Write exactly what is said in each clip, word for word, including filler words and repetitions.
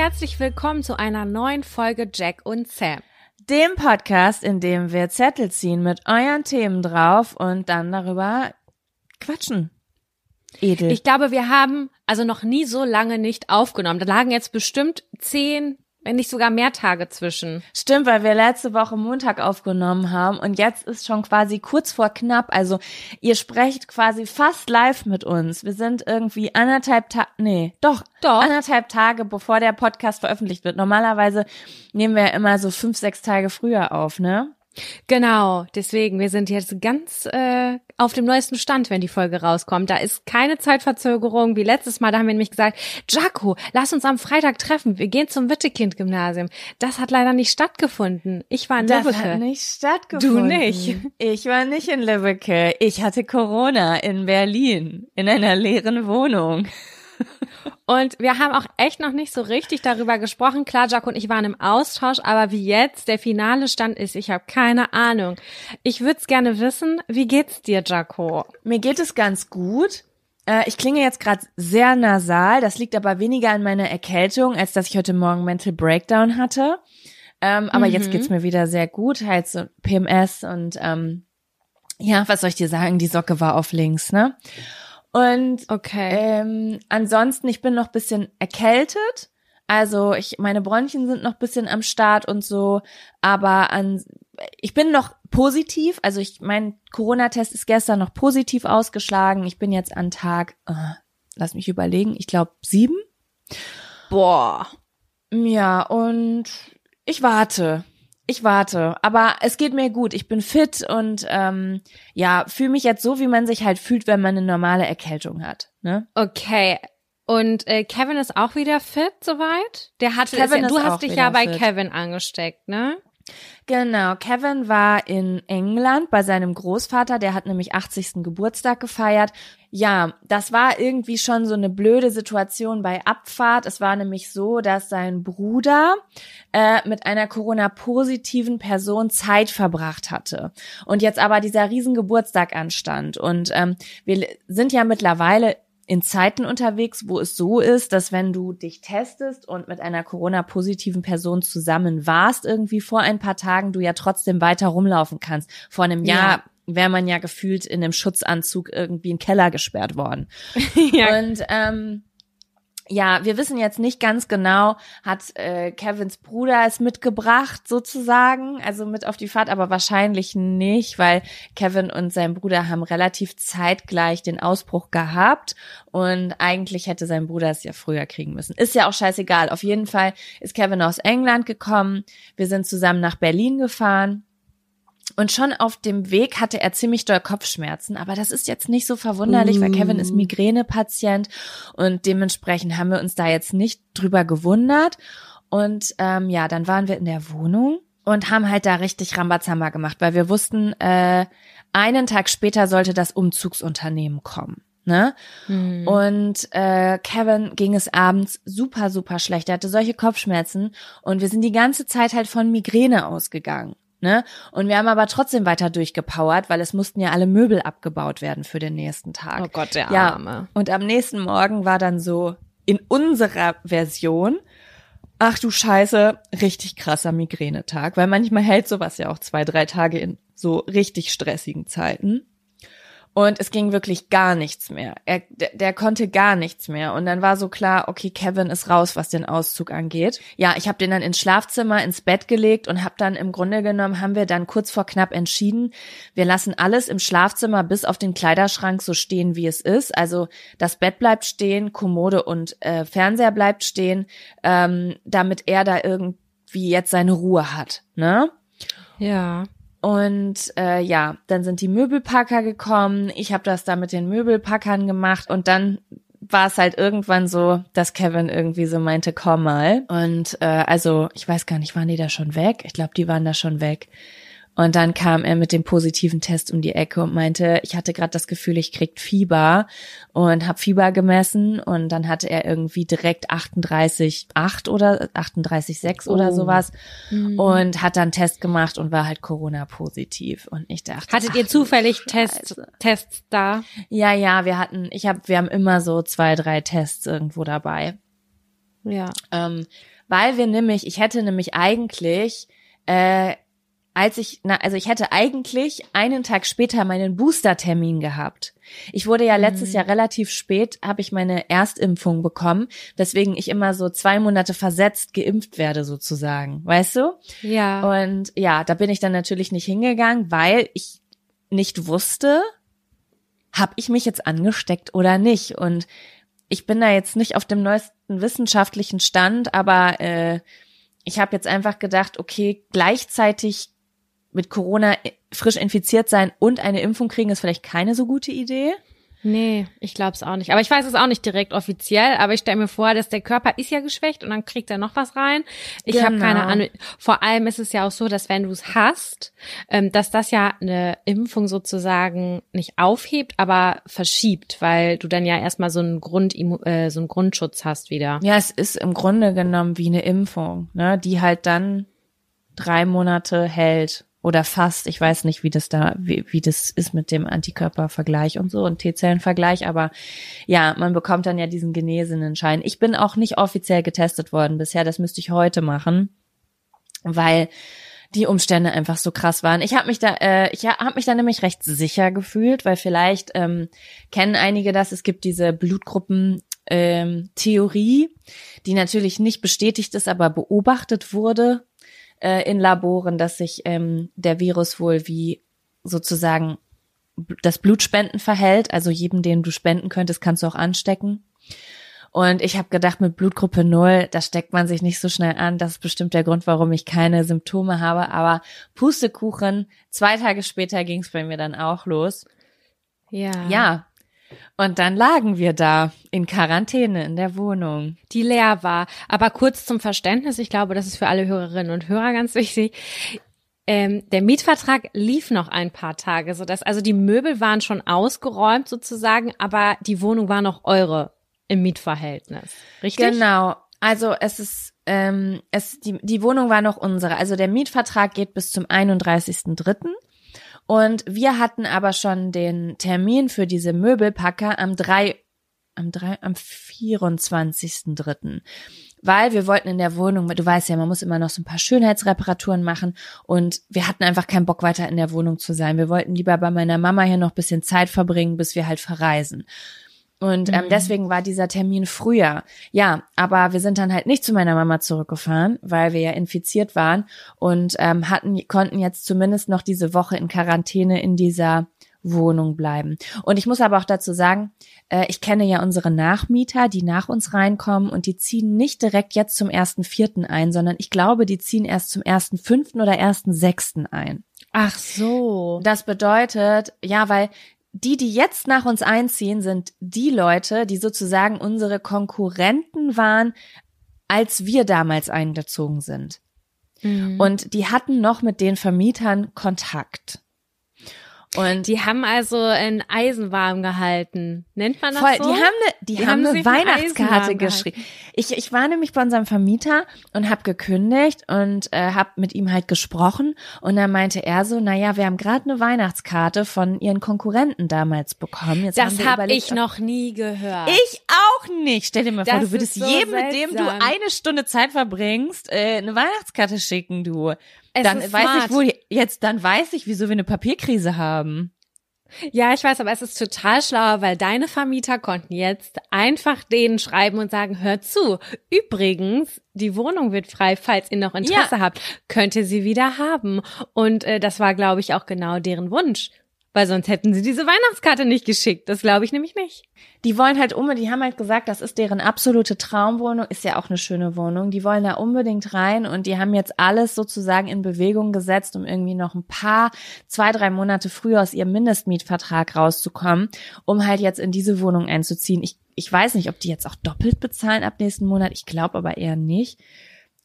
herzlich willkommen zu einer neuen Folge Jack und Sam. Dem Podcast, in dem wir Zettel ziehen mit euren Themen drauf und dann darüber quatschen. Edel. Ich glaube, wir haben also noch nie so lange nicht aufgenommen. Da lagen jetzt bestimmt zehn, wenn nicht sogar mehr Tage zwischen. Stimmt, weil wir letzte Woche Montag aufgenommen haben und jetzt ist schon quasi kurz vor knapp. Also ihr sprecht quasi fast live mit uns. Wir sind irgendwie anderthalb Tage, nee, doch, Doch. anderthalb Tage, bevor der Podcast veröffentlicht wird. Normalerweise nehmen wir ja immer so fünf, sechs Tage früher auf, ne? Genau, deswegen, wir sind jetzt ganz äh, auf dem neuesten Stand, wenn die Folge rauskommt. Da ist keine Zeitverzögerung wie letztes Mal. Da haben wir nämlich gesagt, Jaco, lass uns am Freitag treffen. Wir gehen zum Wittekind Gymnasium. Das hat leider nicht stattgefunden. Ich war in Das Lübbecke. hat nicht stattgefunden. Du nicht. Ich war nicht in Lübbecke. Ich hatte Corona in Berlin, in einer leeren Wohnung. Und wir haben auch echt noch nicht so richtig darüber gesprochen. Klar, Jaco und ich waren im Austausch, aber wie jetzt der finale Stand ist, ich habe keine Ahnung. Ich würde es gerne wissen, wie geht's dir, Jaco? Mir geht es ganz gut. Äh, ich klinge jetzt gerade sehr nasal. Das liegt aber weniger an meiner Erkältung, als dass ich heute Morgen Mental Breakdown hatte. Ähm, aber mhm. jetzt geht's mir wieder sehr gut. Halt so P M S und ähm, ja, was soll ich dir sagen? Die Socke war auf links, ne? Und okay. ähm, ansonsten, ich bin noch ein bisschen erkältet, also ich meine Bronchien sind noch ein bisschen am Start und so, aber an ich bin noch positiv, also ich mein Corona-Test ist gestern noch positiv ausgeschlagen, ich bin jetzt an Tag, äh, lass mich überlegen, ich glaube sieben. Boah. Ja, und ich warte. Ich warte, aber es geht mir gut. Ich bin fit und ähm, ja, fühle mich jetzt so, wie man sich halt fühlt, wenn man eine normale Erkältung hat. Ne? Okay. Und äh, Kevin ist auch wieder fit soweit? Der hatte Kevin ja, du ist hast auch dich wieder ja bei fit. Kevin angesteckt, ne? Genau, Kevin war in England bei seinem Großvater, der hat nämlich achtzigsten Geburtstag gefeiert. Ja, das war irgendwie schon so eine blöde Situation bei Abfahrt. Es war nämlich so, dass sein Bruder äh, mit einer Corona-positiven Person Zeit verbracht hatte und jetzt aber dieser riesen Geburtstag anstand. Und ähm, wir sind ja mittlerweile in Zeiten unterwegs, wo es so ist, dass wenn du dich testest und mit einer Corona-positiven Person zusammen warst, irgendwie vor ein paar Tagen, du ja trotzdem weiter rumlaufen kannst. Vor einem Ja. Jahr wäre man ja gefühlt in einem Schutzanzug irgendwie in den Keller gesperrt worden. Ja. Und ähm, ja, wir wissen jetzt nicht ganz genau, hat äh, Kevins Bruder es mitgebracht sozusagen, also mit auf die Fahrt, aber wahrscheinlich nicht, weil Kevin und sein Bruder haben relativ zeitgleich den Ausbruch gehabt und eigentlich hätte sein Bruder es ja früher kriegen müssen. Ist ja auch scheißegal. Auf jeden Fall ist Kevin aus England gekommen, wir sind zusammen nach Berlin gefahren. Und schon auf dem Weg hatte er ziemlich doll Kopfschmerzen, aber das ist jetzt nicht so verwunderlich, Mm. weil Kevin ist Migränepatient und dementsprechend haben wir uns da jetzt nicht drüber gewundert. Und ähm, ja, dann waren wir in der Wohnung und haben halt da richtig Rambazamba gemacht, weil wir wussten, äh, einen Tag später sollte das Umzugsunternehmen kommen. Ne? Hm. Und äh, Kevin ging es abends super, super schlecht. Er hatte solche Kopfschmerzen und wir sind die ganze Zeit halt von Migräne ausgegangen. Ne? Und wir haben aber trotzdem weiter durchgepowert, weil es mussten ja alle Möbel abgebaut werden für den nächsten Tag. Oh Gott, der ja, Arme. Und am nächsten Morgen war dann so in unserer Version, ach du Scheiße, richtig krasser Migränetag, weil manchmal hält sowas ja auch zwei, drei Tage in so richtig stressigen Zeiten. Und es ging wirklich gar nichts mehr. Er, der, der konnte gar nichts mehr. Und dann war so klar, okay, Kevin ist raus, was den Auszug angeht. Ja, ich habe den dann ins Schlafzimmer, ins Bett gelegt und habe dann im Grunde genommen, haben wir dann kurz vor knapp entschieden, wir lassen alles im Schlafzimmer bis auf den Kleiderschrank so stehen, wie es ist. Also das Bett bleibt stehen, Kommode und äh, Fernseher bleibt stehen, ähm, damit er da irgendwie jetzt seine Ruhe hat, ne? Ja. Und äh, ja, dann sind die Möbelpacker gekommen. Ich habe das da mit den Möbelpackern gemacht und dann war es halt irgendwann so, dass Kevin irgendwie so meinte, komm mal. Und äh, also ich weiß gar nicht, waren die da schon weg? Ich glaube, die waren da schon weg. Und dann kam er mit dem positiven Test um die Ecke und meinte, ich hatte gerade das Gefühl, ich krieg Fieber und habe Fieber gemessen und dann hatte er irgendwie direkt achtunddreißig Komma acht oder achtunddreißig Komma sechs Oh. oder sowas Mhm. und hat dann einen Test gemacht und war halt Corona-positiv. Und ich dachte, Hattet ach ihr du zufällig Tests, Scheiße. Tests da? Ja, ja, wir hatten, ich habe, wir haben immer so zwei, drei Tests irgendwo dabei. Ja. Ähm, weil wir nämlich, ich hätte nämlich eigentlich, äh, als ich, na, also ich hätte eigentlich einen Tag später meinen Booster-Termin gehabt. Ich wurde ja letztes mhm. Jahr relativ spät, habe ich meine Erstimpfung bekommen, weswegen ich immer so zwei Monate versetzt geimpft werde sozusagen, weißt du? Ja. Und ja, da bin ich dann natürlich nicht hingegangen, weil ich nicht wusste, habe ich mich jetzt angesteckt oder nicht. Und ich bin da jetzt nicht auf dem neuesten wissenschaftlichen Stand, aber äh, ich habe jetzt einfach gedacht, okay, gleichzeitig mit Corona frisch infiziert sein und eine Impfung kriegen ist vielleicht keine so gute Idee. Nee, ich glaube es auch nicht. Aber ich weiß es auch nicht direkt offiziell, aber ich stelle mir vor, dass der Körper ist ja geschwächt und dann kriegt er noch was rein. Ich genau. habe keine Ahnung. Vor allem ist es ja auch so, dass wenn du es hast, ähm, dass das ja eine Impfung sozusagen nicht aufhebt, aber verschiebt, weil du dann ja erstmal so einen Grund, äh, so einen Grundschutz hast wieder. Ja, es ist im Grunde genommen wie eine Impfung, ne, die halt dann drei Monate hält. Oder fast, ich weiß nicht, wie das da, wie, wie das ist mit dem Antikörpervergleich und so und T-Zellenvergleich, aber ja, man bekommt dann ja diesen genesenen Schein. Ich bin auch nicht offiziell getestet worden bisher, das müsste ich heute machen, weil die Umstände einfach so krass waren. Ich habe mich da, äh, ich habe mich da nämlich recht sicher gefühlt, weil vielleicht ähm, kennen einige das, es gibt diese Blutgruppen, ähm, Theorie, die natürlich nicht bestätigt ist, aber beobachtet wurde in Laboren, dass sich ähm, der Virus wohl wie sozusagen das Blutspenden verhält. Also jedem, den du spenden könntest, kannst du auch anstecken. Und ich habe gedacht, mit Blutgruppe null, da steckt man sich nicht so schnell an. Das ist bestimmt der Grund, warum ich keine Symptome habe. Aber Pustekuchen, zwei Tage später ging es bei mir dann auch los. Ja. Ja. Und dann lagen wir da in Quarantäne in der Wohnung, die leer war. Aber kurz zum Verständnis, ich glaube, das ist für alle Hörerinnen und Hörer ganz wichtig. Ähm, der Mietvertrag lief noch ein paar Tage, sodass also die Möbel waren schon ausgeräumt sozusagen, aber die Wohnung war noch eure im Mietverhältnis, richtig? Genau. Also es ist ähm, es die die Wohnung war noch unsere. Also der Mietvertrag geht bis zum einunddreißigsten dritten Und wir hatten aber schon den Termin für diese Möbelpacker am drei, am drei, am vierundzwanzigsten dritten Weil wir wollten in der Wohnung, du weißt ja, man muss immer noch so ein paar Schönheitsreparaturen machen und wir hatten einfach keinen Bock weiter in der Wohnung zu sein. Wir wollten lieber bei meiner Mama hier noch ein bisschen Zeit verbringen, bis wir halt verreisen. Und ähm, mhm. deswegen war dieser Termin früher. Ja, aber wir sind dann halt nicht zu meiner Mama zurückgefahren, weil wir ja infiziert waren und ähm, hatten konnten jetzt zumindest noch diese Woche in Quarantäne in dieser Wohnung bleiben. Und ich muss aber auch dazu sagen, äh, ich kenne ja unsere Nachmieter, die nach uns reinkommen und die ziehen nicht direkt jetzt zum ersten vierten ein, sondern ich glaube, die ziehen erst zum ersten fünften oder ersten sechsten ein. Ach so. Das bedeutet, ja, weil die, die jetzt nach uns einziehen, sind die Leute, die sozusagen unsere Konkurrenten waren, als wir damals eingezogen sind. Mhm. Und die hatten noch mit den Vermietern Kontakt. Und die haben also ein Eisen warm gehalten. Nennt man das voll, so? Die haben eine, die, die haben eine Weihnachtskarte geschrieben. Ich, ich war nämlich bei unserem Vermieter und habe gekündigt und äh, habe mit ihm halt gesprochen. Und dann meinte er so, naja, wir haben gerade eine Weihnachtskarte von ihren Konkurrenten damals bekommen. Jetzt das habe hab ich noch nie gehört. Ich auch nicht. Stell dir mal das vor, du würdest so jedem, seltsam. mit dem du eine Stunde Zeit verbringst, äh, eine Weihnachtskarte schicken, du. Es dann ist weiß smart. ich wohl jetzt, dann weiß ich, wieso wir eine Papierkrise haben. Ja, ich weiß, aber es ist total schlau, weil deine Vermieter konnten jetzt einfach denen schreiben und sagen, hört zu, übrigens, die Wohnung wird frei, falls ihr noch Interesse ja. habt, könnt ihr sie wieder haben. Und äh, das war, glaube ich, auch genau deren Wunsch. Weil sonst hätten sie diese Weihnachtskarte nicht geschickt. Das glaube ich nämlich nicht. Die wollen halt unbedingt, die haben halt gesagt, das ist deren absolute Traumwohnung, ist ja auch eine schöne Wohnung. Die wollen da unbedingt rein und die haben jetzt alles sozusagen in Bewegung gesetzt, um irgendwie noch ein paar, zwei, drei Monate früher aus ihrem Mindestmietvertrag rauszukommen, um halt jetzt in diese Wohnung einzuziehen. Ich, ich weiß nicht, ob die jetzt auch doppelt bezahlen ab nächsten Monat. Ich glaube aber eher nicht.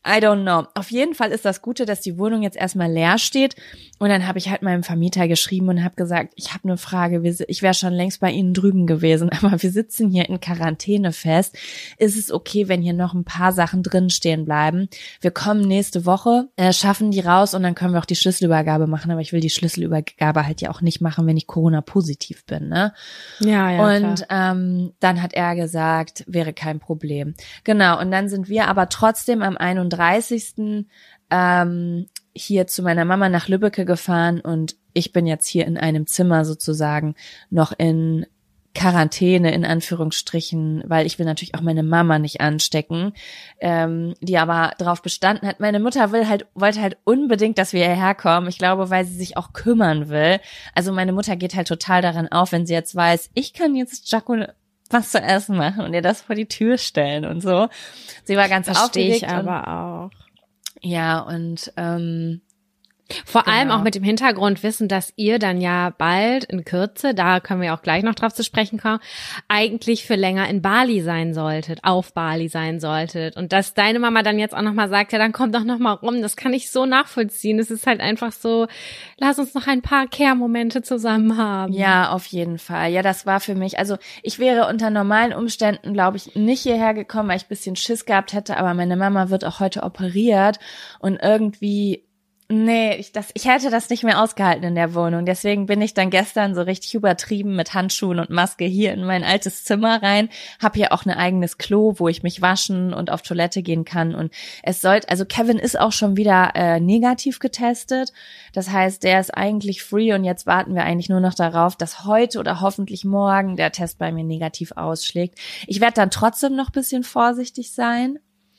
I don't know. Auf jeden Fall ist das Gute, dass die Wohnung jetzt erstmal leer steht. Und dann habe ich halt meinem Vermieter geschrieben und habe gesagt, ich habe eine Frage. Ich wäre schon längst bei Ihnen drüben gewesen, aber wir sitzen hier in Quarantäne fest. Ist es okay, wenn hier noch ein paar Sachen drin stehen bleiben? Wir kommen nächste Woche, äh, schaffen die raus und dann können wir auch die Schlüsselübergabe machen. Aber ich will die Schlüsselübergabe halt ja auch nicht machen, wenn ich Corona-positiv bin, ne? Ja, ja, Und ähm, dann hat er gesagt, wäre kein Problem. Genau, und dann sind wir aber trotzdem am einunddreißigsten Ähm, hier zu meiner Mama nach Lübbecke gefahren und ich bin jetzt hier in einem Zimmer sozusagen noch in Quarantäne in Anführungsstrichen, weil ich will natürlich auch meine Mama nicht anstecken, ähm, die aber darauf bestanden hat. Meine Mutter will halt wollte halt unbedingt, dass wir hierher kommen. Ich glaube, weil sie sich auch kümmern will. Also meine Mutter geht halt total daran auf, wenn sie jetzt weiß, ich kann jetzt Jaco was zu essen machen und ihr das vor die Tür stellen und so. Sie war ganz Verstehe aufgeregt. ich aber auch. Ja, und ähm, vor genau. allem auch mit dem Hintergrund wissen, dass ihr dann ja bald in Kürze, da können wir auch gleich noch drauf zu sprechen kommen, eigentlich für länger in Bali sein solltet, auf Bali sein solltet. Und dass deine Mama dann jetzt auch nochmal sagt, ja, dann komm doch nochmal rum, das kann ich so nachvollziehen. Es ist halt einfach so, lass uns noch ein paar Care-Momente zusammen haben. Ja, auf jeden Fall. Ja, das war für mich, also ich wäre unter normalen Umständen, glaube ich, nicht hierher gekommen, weil ich ein bisschen Schiss gehabt hätte, aber meine Mama wird auch heute operiert und irgendwie Nee, ich, das, ich hätte das nicht mehr ausgehalten in der Wohnung. Deswegen bin ich dann gestern so richtig übertrieben mit Handschuhen und Maske hier in mein altes Zimmer rein. Hab hier auch ein eigenes Klo, wo ich mich waschen und auf Toilette gehen kann. Und es sollte, also Kevin ist auch schon wieder äh, negativ getestet. Das heißt, der ist eigentlich free und jetzt warten wir eigentlich nur noch darauf, dass heute oder hoffentlich morgen der Test bei mir negativ ausschlägt. Ich werde dann trotzdem noch ein bisschen vorsichtig sein,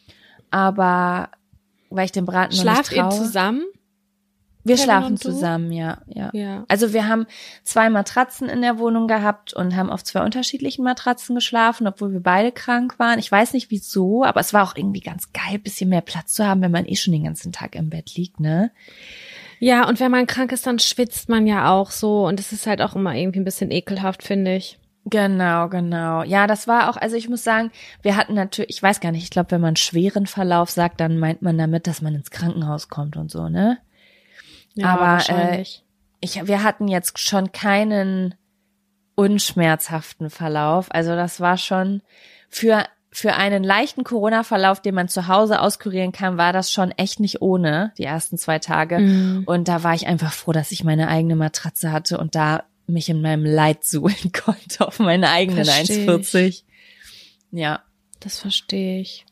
aber weil ich den Braten noch Schlaft nicht traue. ihr zusammen? Wir Kevin schlafen und du? zusammen, ja, ja, Ja. Also wir haben zwei Matratzen in der Wohnung gehabt und haben auf zwei unterschiedlichen Matratzen geschlafen, obwohl wir beide krank waren. Ich weiß nicht wieso, aber es war auch irgendwie ganz geil, bisschen mehr Platz zu haben, wenn man eh schon den ganzen Tag im Bett liegt, ne? Ja, und wenn man krank ist, dann schwitzt man ja auch so und es ist halt auch immer irgendwie ein bisschen ekelhaft, finde ich. Genau, genau. Ja, das war auch, also ich muss sagen, wir hatten natürlich, ich weiß gar nicht, ich glaube, wenn man schweren Verlauf sagt, dann meint man damit, dass man ins Krankenhaus kommt und so, ne? Ja, aber wahrscheinlich. Äh, ich, wir hatten jetzt schon keinen unschmerzhaften Verlauf. Also das war schon für für einen leichten Corona-Verlauf, den man zu Hause auskurieren kann, war das schon echt nicht ohne die ersten zwei Tage. Mhm. Und da war ich einfach froh, dass ich meine eigene Matratze hatte und da mich in meinem Leid suhlen konnte auf meine eigenen Versteh eins vierzig. Ja. Das verstehe ich.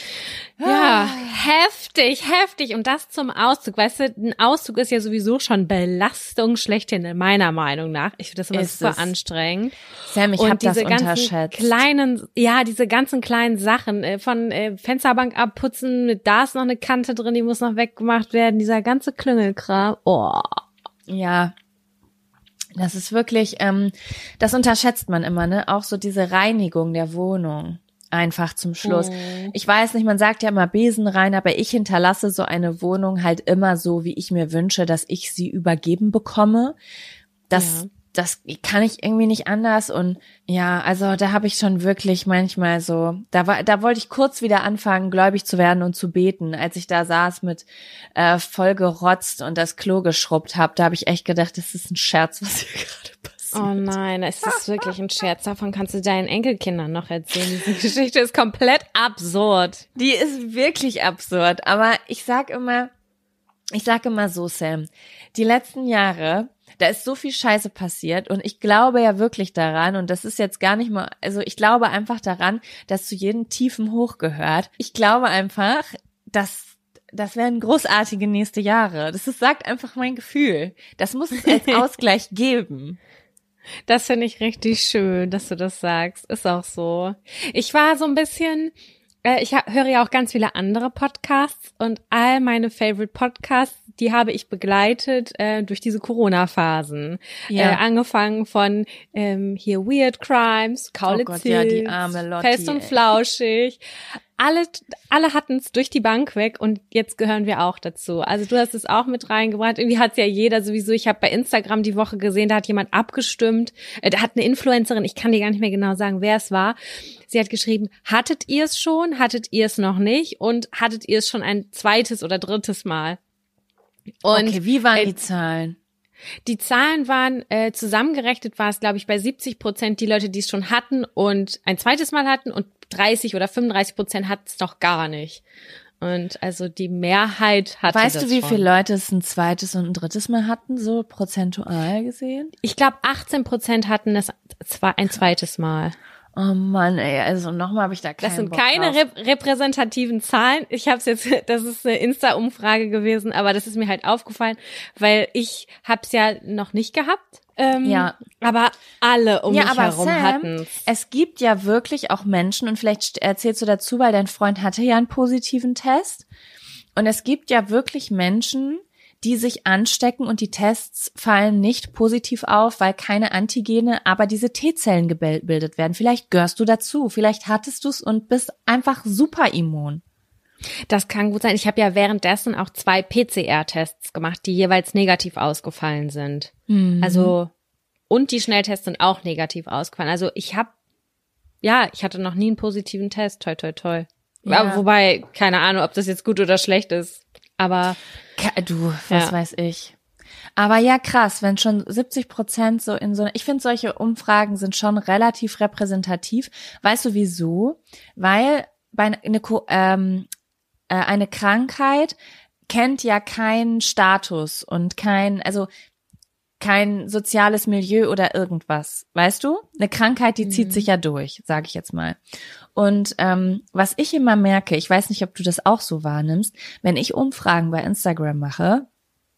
Ja, heftig, heftig. Und das zum Auszug. Weißt du, ein Auszug ist ja sowieso schon Belastung schlechthin, meiner Meinung nach. Ich finde das immer Ist super es. anstrengend. Sam, ich Und habe das diese ganzen unterschätzt. kleinen, ja, diese ganzen kleinen Sachen, äh, von äh, Fensterbank abputzen, mit da ist noch eine Kante drin, die muss noch weggemacht werden, dieser ganze Klüngelkram. Oh. Ja, das ist wirklich, ähm, das unterschätzt man immer, ne? Auch so diese Reinigung der Wohnung. Einfach zum Schluss. Mhm. Ich weiß nicht, man sagt ja immer Besen rein, aber ich hinterlasse so eine Wohnung halt immer so, wie ich mir wünsche, dass ich sie übergeben bekomme. Das, Ja. das kann ich irgendwie nicht anders und ja, also da habe ich schon wirklich manchmal so, da war, da wollte ich kurz wieder anfangen, gläubig zu werden und zu beten, als ich da saß mit äh, voll gerotzt und das Klo geschrubbt habe. Da habe ich echt gedacht, das ist ein Scherz, was hier gerade passiert. Oh nein, es ist wirklich ein Scherz. Davon kannst du deinen Enkelkindern noch erzählen. Diese Geschichte ist komplett absurd. Die ist wirklich absurd, aber ich sag immer, ich sag immer so, Sam, die letzten Jahre, da ist so viel Scheiße passiert und ich glaube ja wirklich daran und das ist jetzt gar nicht mal, also ich glaube einfach daran, dass zu jedem tiefen Hoch gehört. Ich glaube einfach, dass das werden großartige nächste Jahre. Das ist, sagt einfach mein Gefühl. Das muss es als Ausgleich geben. Das finde ich richtig schön, dass du das sagst. Ist auch so. Ich war so ein bisschen, äh, ich ha- höre ja auch ganz viele andere Podcasts und all meine Favorite Podcasts, die habe ich begleitet äh, durch diese Corona-Phasen. Ja. Äh, angefangen von ähm, hier Weird Crimes, Kaulitz Oh Gott, ja, die Hills, arme Lotti, Fest und ey. Flauschig. alle, alle hatten es durch die Bank weg und jetzt gehören wir auch dazu. Also du hast es auch mit reingebracht. Irgendwie hat es ja jeder sowieso. Ich habe bei Instagram die Woche gesehen, da hat jemand abgestimmt. Äh, da hat eine Influencerin, ich kann dir gar nicht mehr genau sagen, wer es war. Sie hat geschrieben, hattet ihr es schon, hattet ihr es noch nicht und hattet ihr es schon ein zweites oder drittes Mal? Und, okay, wie waren äh, die Zahlen? Die Zahlen waren, äh, zusammengerechnet war es, glaube ich, bei siebzig Prozent die Leute, die es schon hatten und ein zweites Mal hatten und dreißig oder fünfunddreißig Prozent hat es noch gar nicht. Und also die Mehrheit hatte Weißt das du, wie schon. viele Leute es ein zweites und ein drittes Mal hatten, so prozentual gesehen? Ich glaube, achtzehn Prozent hatten es zwar ein zweites Mal. Oh Mann, ey, also nochmal habe ich da keinen Das sind Bock keine drauf. rep- repräsentativen Zahlen. Ich habe es jetzt, das ist eine Insta-Umfrage gewesen, aber das ist mir halt aufgefallen, weil ich habe es ja noch nicht gehabt. Ähm, Ja. Aber alle um ja, mich aber herum Sam, hatten's. es gibt ja wirklich auch Menschen, und vielleicht erzählst du dazu, weil dein Freund hatte ja einen positiven Test. Und es gibt ja wirklich Menschen, die sich anstecken und die Tests fallen nicht positiv auf, weil keine Antigene, aber diese T-Zellen gebildet werden. Vielleicht gehörst du dazu, vielleicht hattest du es und bist einfach super immun. Das kann gut sein. Ich habe ja währenddessen auch zwei P C R-Tests gemacht, die jeweils negativ ausgefallen sind. Mhm. Also und die Schnelltests sind auch negativ ausgefallen. Also ich habe, ja, ich hatte noch nie einen positiven Test. Toi, toi, toi. Ja. Aber wobei, keine Ahnung, ob das jetzt gut oder schlecht ist. Aber Ka- Du, was Ja. weiß ich. Aber ja, krass, wenn schon siebzig Prozent so in so, ich finde, solche Umfragen sind schon relativ repräsentativ. Weißt du wieso? Weil bei eine, Ko- ähm, äh, eine Krankheit kennt ja keinen Status und kein, also kein soziales Milieu oder irgendwas, weißt du? Eine Krankheit, die zieht sich ja durch, sage ich jetzt mal. Und ähm, was ich immer merke, ich weiß nicht, ob du das auch so wahrnimmst, wenn ich Umfragen bei Instagram mache,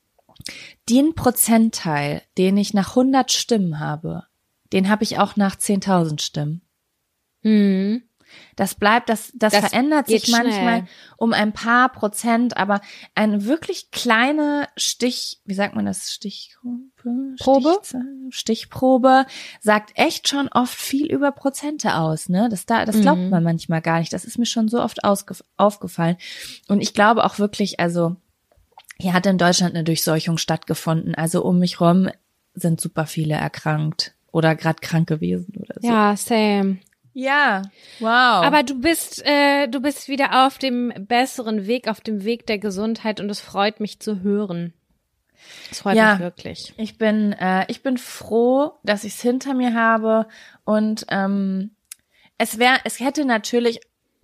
den Prozentteil, den ich nach hundert Stimmen habe, den habe ich auch nach zehntausend Stimmen. hm. Das bleibt, das, das, Das verändert sich geht schnell. manchmal um ein paar Prozent, aber eine wirklich kleine Stich, wie sagt man das, Stichprobe? Probe? Stichzahl? Stichprobe sagt echt schon oft viel über Prozente aus, ne? Das da, das glaubt Mhm. man manchmal gar nicht. Das ist mir schon so oft ausgef- aufgefallen. Und ich glaube auch wirklich, also hier hat in Deutschland eine Durchseuchung stattgefunden. Also um mich rum sind super viele erkrankt oder gerade krank gewesen oder so. Ja, same. Ja, wow. Aber du bist, äh, du bist wieder auf dem besseren Weg, auf dem Weg der Gesundheit und es freut mich zu hören. Es freut Ja. mich wirklich. Ich bin, äh, ich bin froh, dass ich es hinter mir habe und ähm, es wäre, es hätte natürlich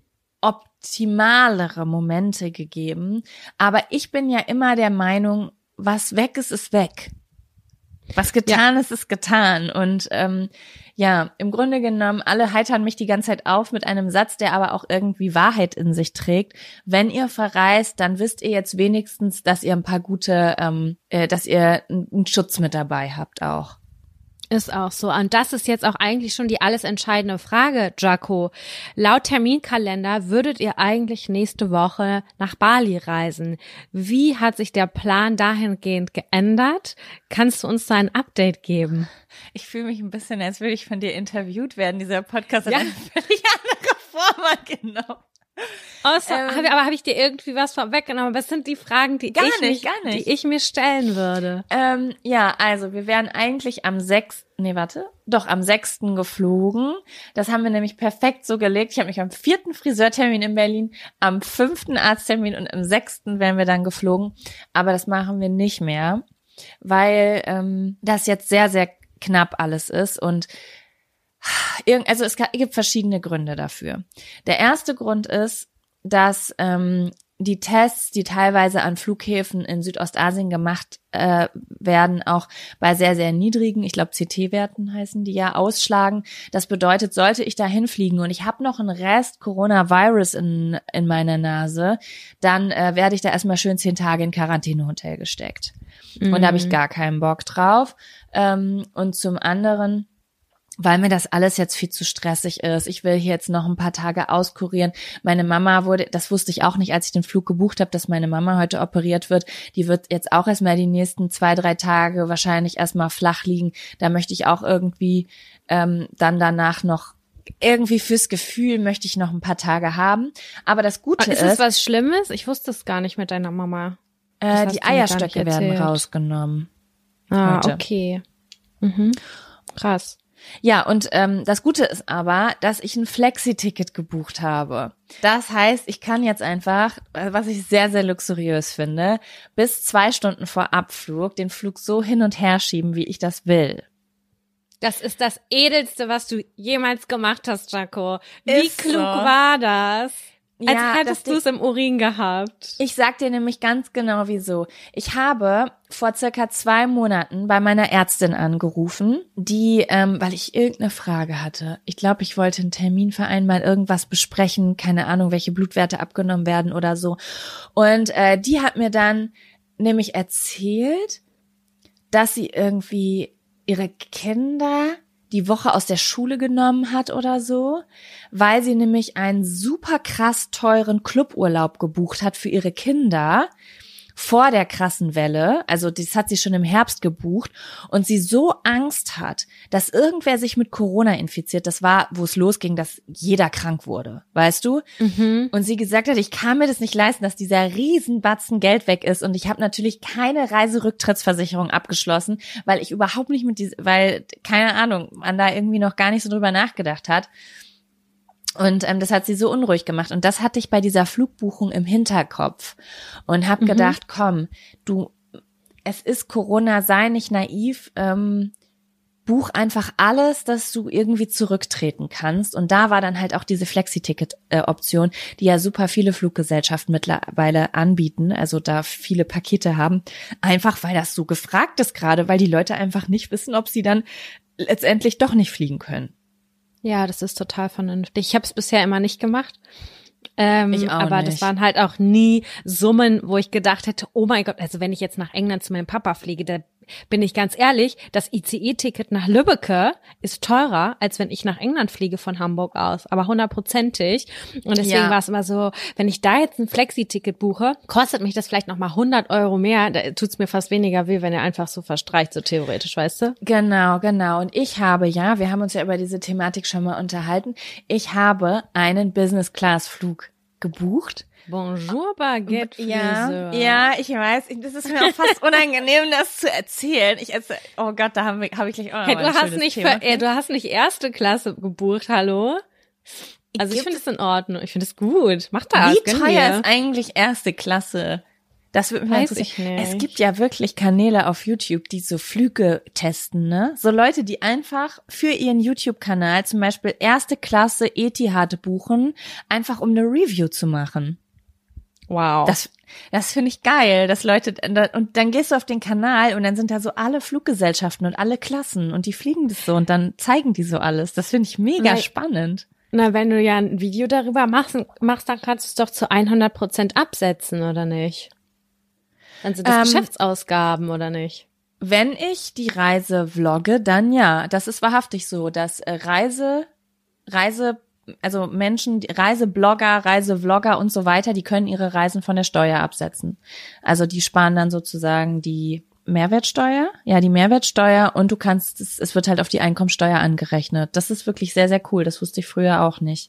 optimalere Momente gegeben, aber ich bin ja immer der Meinung, was weg ist, ist weg. Was getan ist, ist getan. Und ähm, ja, im Grunde genommen, alle heitern mich die ganze Zeit auf mit einem Satz, der aber auch irgendwie Wahrheit in sich trägt. Wenn ihr verreist, dann wisst ihr jetzt wenigstens, dass ihr ein paar gute, ähm, äh, dass ihr einen Schutz mit dabei habt auch. Ist auch so. Und das ist jetzt auch eigentlich schon die alles entscheidende Frage, Jaco. Laut Terminkalender würdet ihr eigentlich nächste Woche nach Bali reisen. Wie hat sich der Plan dahingehend geändert? Kannst du uns da ein Update geben? Ich fühle mich ein bisschen, als würde ich von dir interviewt werden. Dieser Podcast Ja. hat eine völlig andere Form angenommen. Außer, Ähm, hab, aber habe ich dir irgendwie was vorweggenommen? Was sind die Fragen, die, Gar ich, nicht, mich, gar nicht. die ich mir stellen würde? Ähm, ja, also wir wären eigentlich am sechsten, nee, warte, doch am sechsten geflogen. Das haben wir nämlich perfekt so gelegt. Ich habe mich am vierten Friseurtermin in Berlin, am fünften Arzttermin und am sechsten wären wir dann geflogen. Aber das machen wir nicht mehr, weil ähm, das jetzt sehr, sehr knapp alles ist und irgend, also es gibt verschiedene Gründe dafür. Der erste Grund ist, dass ähm, die Tests, die teilweise an Flughäfen in Südostasien gemacht äh, werden, auch bei sehr, sehr niedrigen, ich glaube C T-Werten heißen die ja, ausschlagen. Das bedeutet, sollte ich da hinfliegen und ich habe noch einen Rest Coronavirus in in meiner Nase, dann äh, werde ich da erstmal schön zehn Tage in Quarantänehotel gesteckt. Mhm. Und da habe ich gar keinen Bock drauf. Ähm, und zum anderen, weil mir das alles jetzt viel zu stressig ist. Ich will hier jetzt noch ein paar Tage auskurieren. Meine Mama wurde, das wusste ich auch nicht, als ich den Flug gebucht habe, dass meine Mama heute operiert wird. Die wird jetzt auch erstmal die nächsten zwei, drei Tage wahrscheinlich erstmal flach liegen. Da möchte ich auch irgendwie ähm, dann danach noch irgendwie fürs Gefühl möchte ich noch ein paar Tage haben. Aber das Gute ist ist... Ist es was Schlimmes? Ich wusste es gar nicht mit deiner Mama. Äh, die Eierstöcke werden rausgenommen. Ah, heute. Okay. Mhm. Krass. Ja, und ähm, das Gute ist aber, dass ich ein Flexi-Ticket gebucht habe. Das heißt, ich kann jetzt einfach, was ich sehr, sehr luxuriös finde, bis zwei Stunden vor Abflug den Flug so hin und her schieben, wie ich das will. Das ist das Edelste, was du jemals gemacht hast, Jaco. Wie Ist klug so. war das? Als Ja, hättest du es im Urin gehabt. Ich sag dir nämlich ganz genau wieso. Ich habe vor circa zwei Monaten bei meiner Ärztin angerufen, die, ähm, weil ich irgendeine Frage hatte. Ich glaube, ich wollte einen Termin vereinbaren, irgendwas besprechen, keine Ahnung, welche Blutwerte abgenommen werden oder so. Und äh, die hat mir dann nämlich erzählt, dass sie irgendwie ihre Kinder die Woche aus der Schule genommen hat oder so, weil sie nämlich einen super krass teuren Cluburlaub gebucht hat für ihre Kinder vor der krassen Welle. Also das hat sie schon im Herbst gebucht und sie so Angst hat, dass irgendwer sich mit Corona infiziert. Das war, wo es losging, dass jeder krank wurde, weißt du? Mhm. Und sie gesagt hat, ich kann mir das nicht leisten, dass dieser Riesenbatzen Geld weg ist und ich habe natürlich keine Reiserücktrittsversicherung abgeschlossen, weil ich überhaupt nicht mit diesem, weil, keine Ahnung, man da irgendwie noch gar nicht so drüber nachgedacht hat. Und ähm, das hat sie so unruhig gemacht. Und das hatte ich bei dieser Flugbuchung im Hinterkopf und habe mhm. gedacht, komm, du, es ist Corona, sei nicht naiv, ähm, buch einfach alles, dass du irgendwie zurücktreten kannst. Und da war dann halt auch diese Flexi-Ticket-Option, die ja super viele Fluggesellschaften mittlerweile anbieten, also da viele Pakete haben, einfach weil das so gefragt ist gerade, weil die Leute einfach nicht wissen, ob sie dann letztendlich doch nicht fliegen können. Ja, das ist total vernünftig. Ich habe es bisher immer nicht gemacht. Ähm, ich auch aber nicht. Das waren halt auch nie Summen, wo ich gedacht hätte, oh mein Gott, also wenn ich jetzt nach England zu meinem Papa fliege, da bin ich ganz ehrlich, das I C E-Ticket nach Lübbecke ist teurer, als wenn ich nach England fliege von Hamburg aus, aber hundertprozentig. Und deswegen Ja. war es immer so, wenn ich da jetzt ein Flexi-Ticket buche, kostet mich das vielleicht nochmal hundert Euro mehr, da tut's mir fast weniger weh, wenn er einfach so verstreicht, so theoretisch, weißt du? Genau, genau. Und ich habe, ja, wir haben uns ja über diese Thematik schon mal unterhalten, ich habe einen Business-Class-Flug gebucht. Bonjour, Baguette. Ja, ja, ich weiß. Das ist mir auch fast unangenehm, das zu erzählen. Ich erzähl, oh Gott, da habe hab ich gleich auch noch Hey, mal du ein hast schönes nicht, Thema. für, ey, du hast nicht erste Klasse gebucht, hallo? Also ich finde es in Ordnung. Ich finde es gut. Mach das. Wie gönn teuer dir. ist eigentlich erste Klasse? Das würde mich Weiß interessieren. ich nicht. Es gibt ja wirklich Kanäle auf YouTube, die so Flüge testen, ne? So Leute, die einfach für ihren YouTube-Kanal zum Beispiel erste Klasse Etihad buchen, einfach um eine Review zu machen. Wow. Das, das finde ich geil, dass Leute, und dann gehst du auf den Kanal und dann sind da so alle Fluggesellschaften und alle Klassen und die fliegen das so und dann zeigen die so alles. Das finde ich mega Nein. spannend. Na, wenn du ja ein Video darüber machst, machst dann kannst du es doch zu hundert Prozent absetzen, oder nicht? Dann sind das Ähm, Geschäftsausgaben, oder nicht? Wenn ich die Reise vlogge, dann ja. Das ist wahrhaftig so, dass äh, Reise, Reise, also Menschen, die Reiseblogger, Reisevlogger und so weiter, die können ihre Reisen von der Steuer absetzen. Also die sparen dann sozusagen die Mehrwertsteuer, ja, die Mehrwertsteuer und du kannst, es, es wird halt auf die Einkommensteuer angerechnet. Das ist wirklich sehr, sehr cool. Das wusste ich früher auch nicht.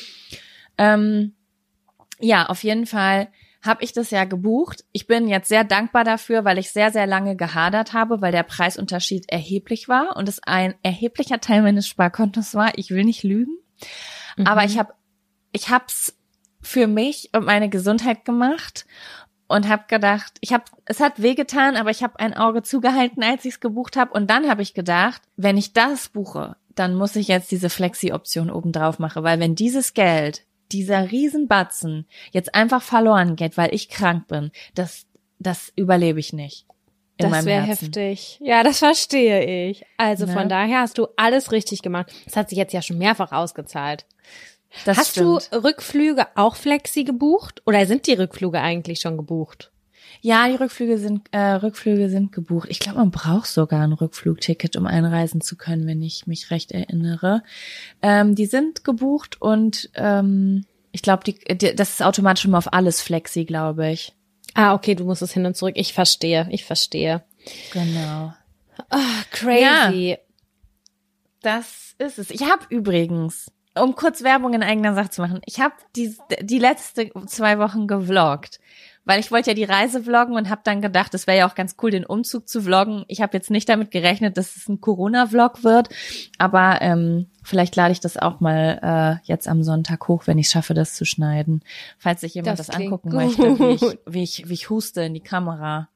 Ähm, ja, auf jeden Fall habe ich das ja gebucht. Ich bin jetzt sehr dankbar dafür, weil ich sehr, sehr lange gehadert habe, weil der Preisunterschied erheblich war und es ein erheblicher Teil meines Sparkontos war. Ich will nicht lügen, mhm. aber ich habe, ich hab's für mich und meine Gesundheit gemacht und habe gedacht, ich habe, es hat wehgetan, aber ich habe ein Auge zugehalten, als ich es gebucht habe. Und dann habe ich gedacht, wenn ich das buche, dann muss ich jetzt diese Flexi-Option oben drauf machen, weil wenn dieses Geld, dieser Riesenbatzen jetzt einfach verloren geht, weil ich krank bin, das, das überlebe ich nicht. In Das wäre heftig. Ja, das verstehe ich. Also ne? Von daher hast du alles richtig gemacht. Das hat sich jetzt ja schon mehrfach ausgezahlt. Das Hast stimmt. du Rückflüge auch Flexi gebucht oder sind die Rückflüge eigentlich schon gebucht? Ja, die Rückflüge sind äh, Rückflüge sind gebucht. Ich glaube, man braucht sogar ein Rückflugticket, um einreisen zu können, wenn ich mich recht erinnere. Ähm, die sind gebucht und ähm, ich glaube, die, die, das ist automatisch immer auf alles Flexi, glaube ich. Ah, okay, du musst es hin und zurück. Ich verstehe, ich verstehe. Genau. Oh, crazy. Ja, das ist es. Ich habe übrigens um kurz Werbung in eigener Sache zu machen. Ich habe die, die letzte zwei Wochen gevloggt, weil ich wollte ja die Reise vloggen und habe dann gedacht, es wäre ja auch ganz cool, den Umzug zu vloggen. Ich habe jetzt nicht damit gerechnet, dass es ein Corona-Vlog wird, aber ähm, vielleicht lade ich das auch mal äh, jetzt am Sonntag hoch, wenn ich es schaffe, das zu schneiden. Falls sich jemand das, das angucken gut. möchte, wie ich, wie, ich, wie ich huste in die Kamera.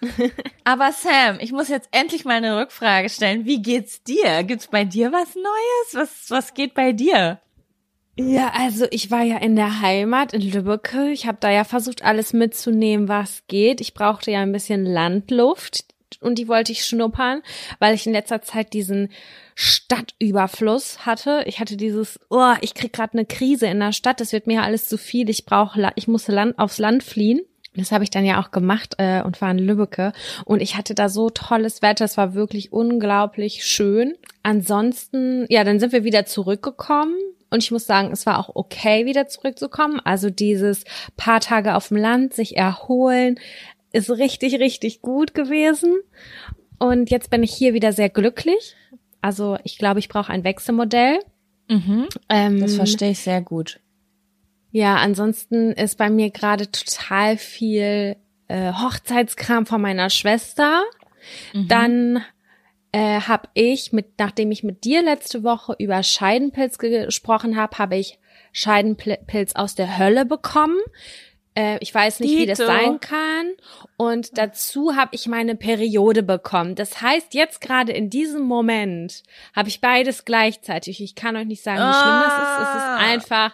Aber Sam, ich muss jetzt endlich mal eine Rückfrage stellen. Wie geht's dir? Gibt's bei dir was Neues? Was, was geht bei dir? Ja, also ich war ja in der Heimat in Lübbecke. Ich habe da ja versucht, alles mitzunehmen, was geht. Ich brauchte ja ein bisschen Landluft und die wollte ich schnuppern, weil ich in letzter Zeit diesen Stadtüberfluss hatte. Ich hatte dieses, oh, ich krieg gerade eine Krise in der Stadt. Das wird mir alles zu viel. Ich brauche, ich musste Land, aufs Land fliehen. Das habe ich dann ja auch gemacht äh, und war in Lübbecke und ich hatte da so tolles Wetter, es war wirklich unglaublich schön. Ansonsten, ja, dann sind wir wieder zurückgekommen und ich muss sagen, es war auch okay, wieder zurückzukommen. Also dieses paar Tage auf dem Land, sich erholen, ist richtig, richtig gut gewesen. Und jetzt bin ich hier wieder sehr glücklich. Also ich glaube, ich brauche ein Wechselmodell. Mhm, ähm, das verstehe ich sehr gut. Ja, ansonsten ist bei mir gerade total viel äh, Hochzeitskram von meiner Schwester. Mhm. Dann äh, habe ich, mit, nachdem ich mit dir letzte Woche über Scheidenpilz gesprochen habe, habe ich Scheidenpilz aus der Hölle bekommen. Äh, ich weiß nicht, Dito. wie das sein kann. Und dazu habe ich meine Periode bekommen. Das heißt, jetzt gerade in diesem Moment habe ich beides gleichzeitig. Ich kann euch nicht sagen, wie ah. schlimm das ist. Es ist einfach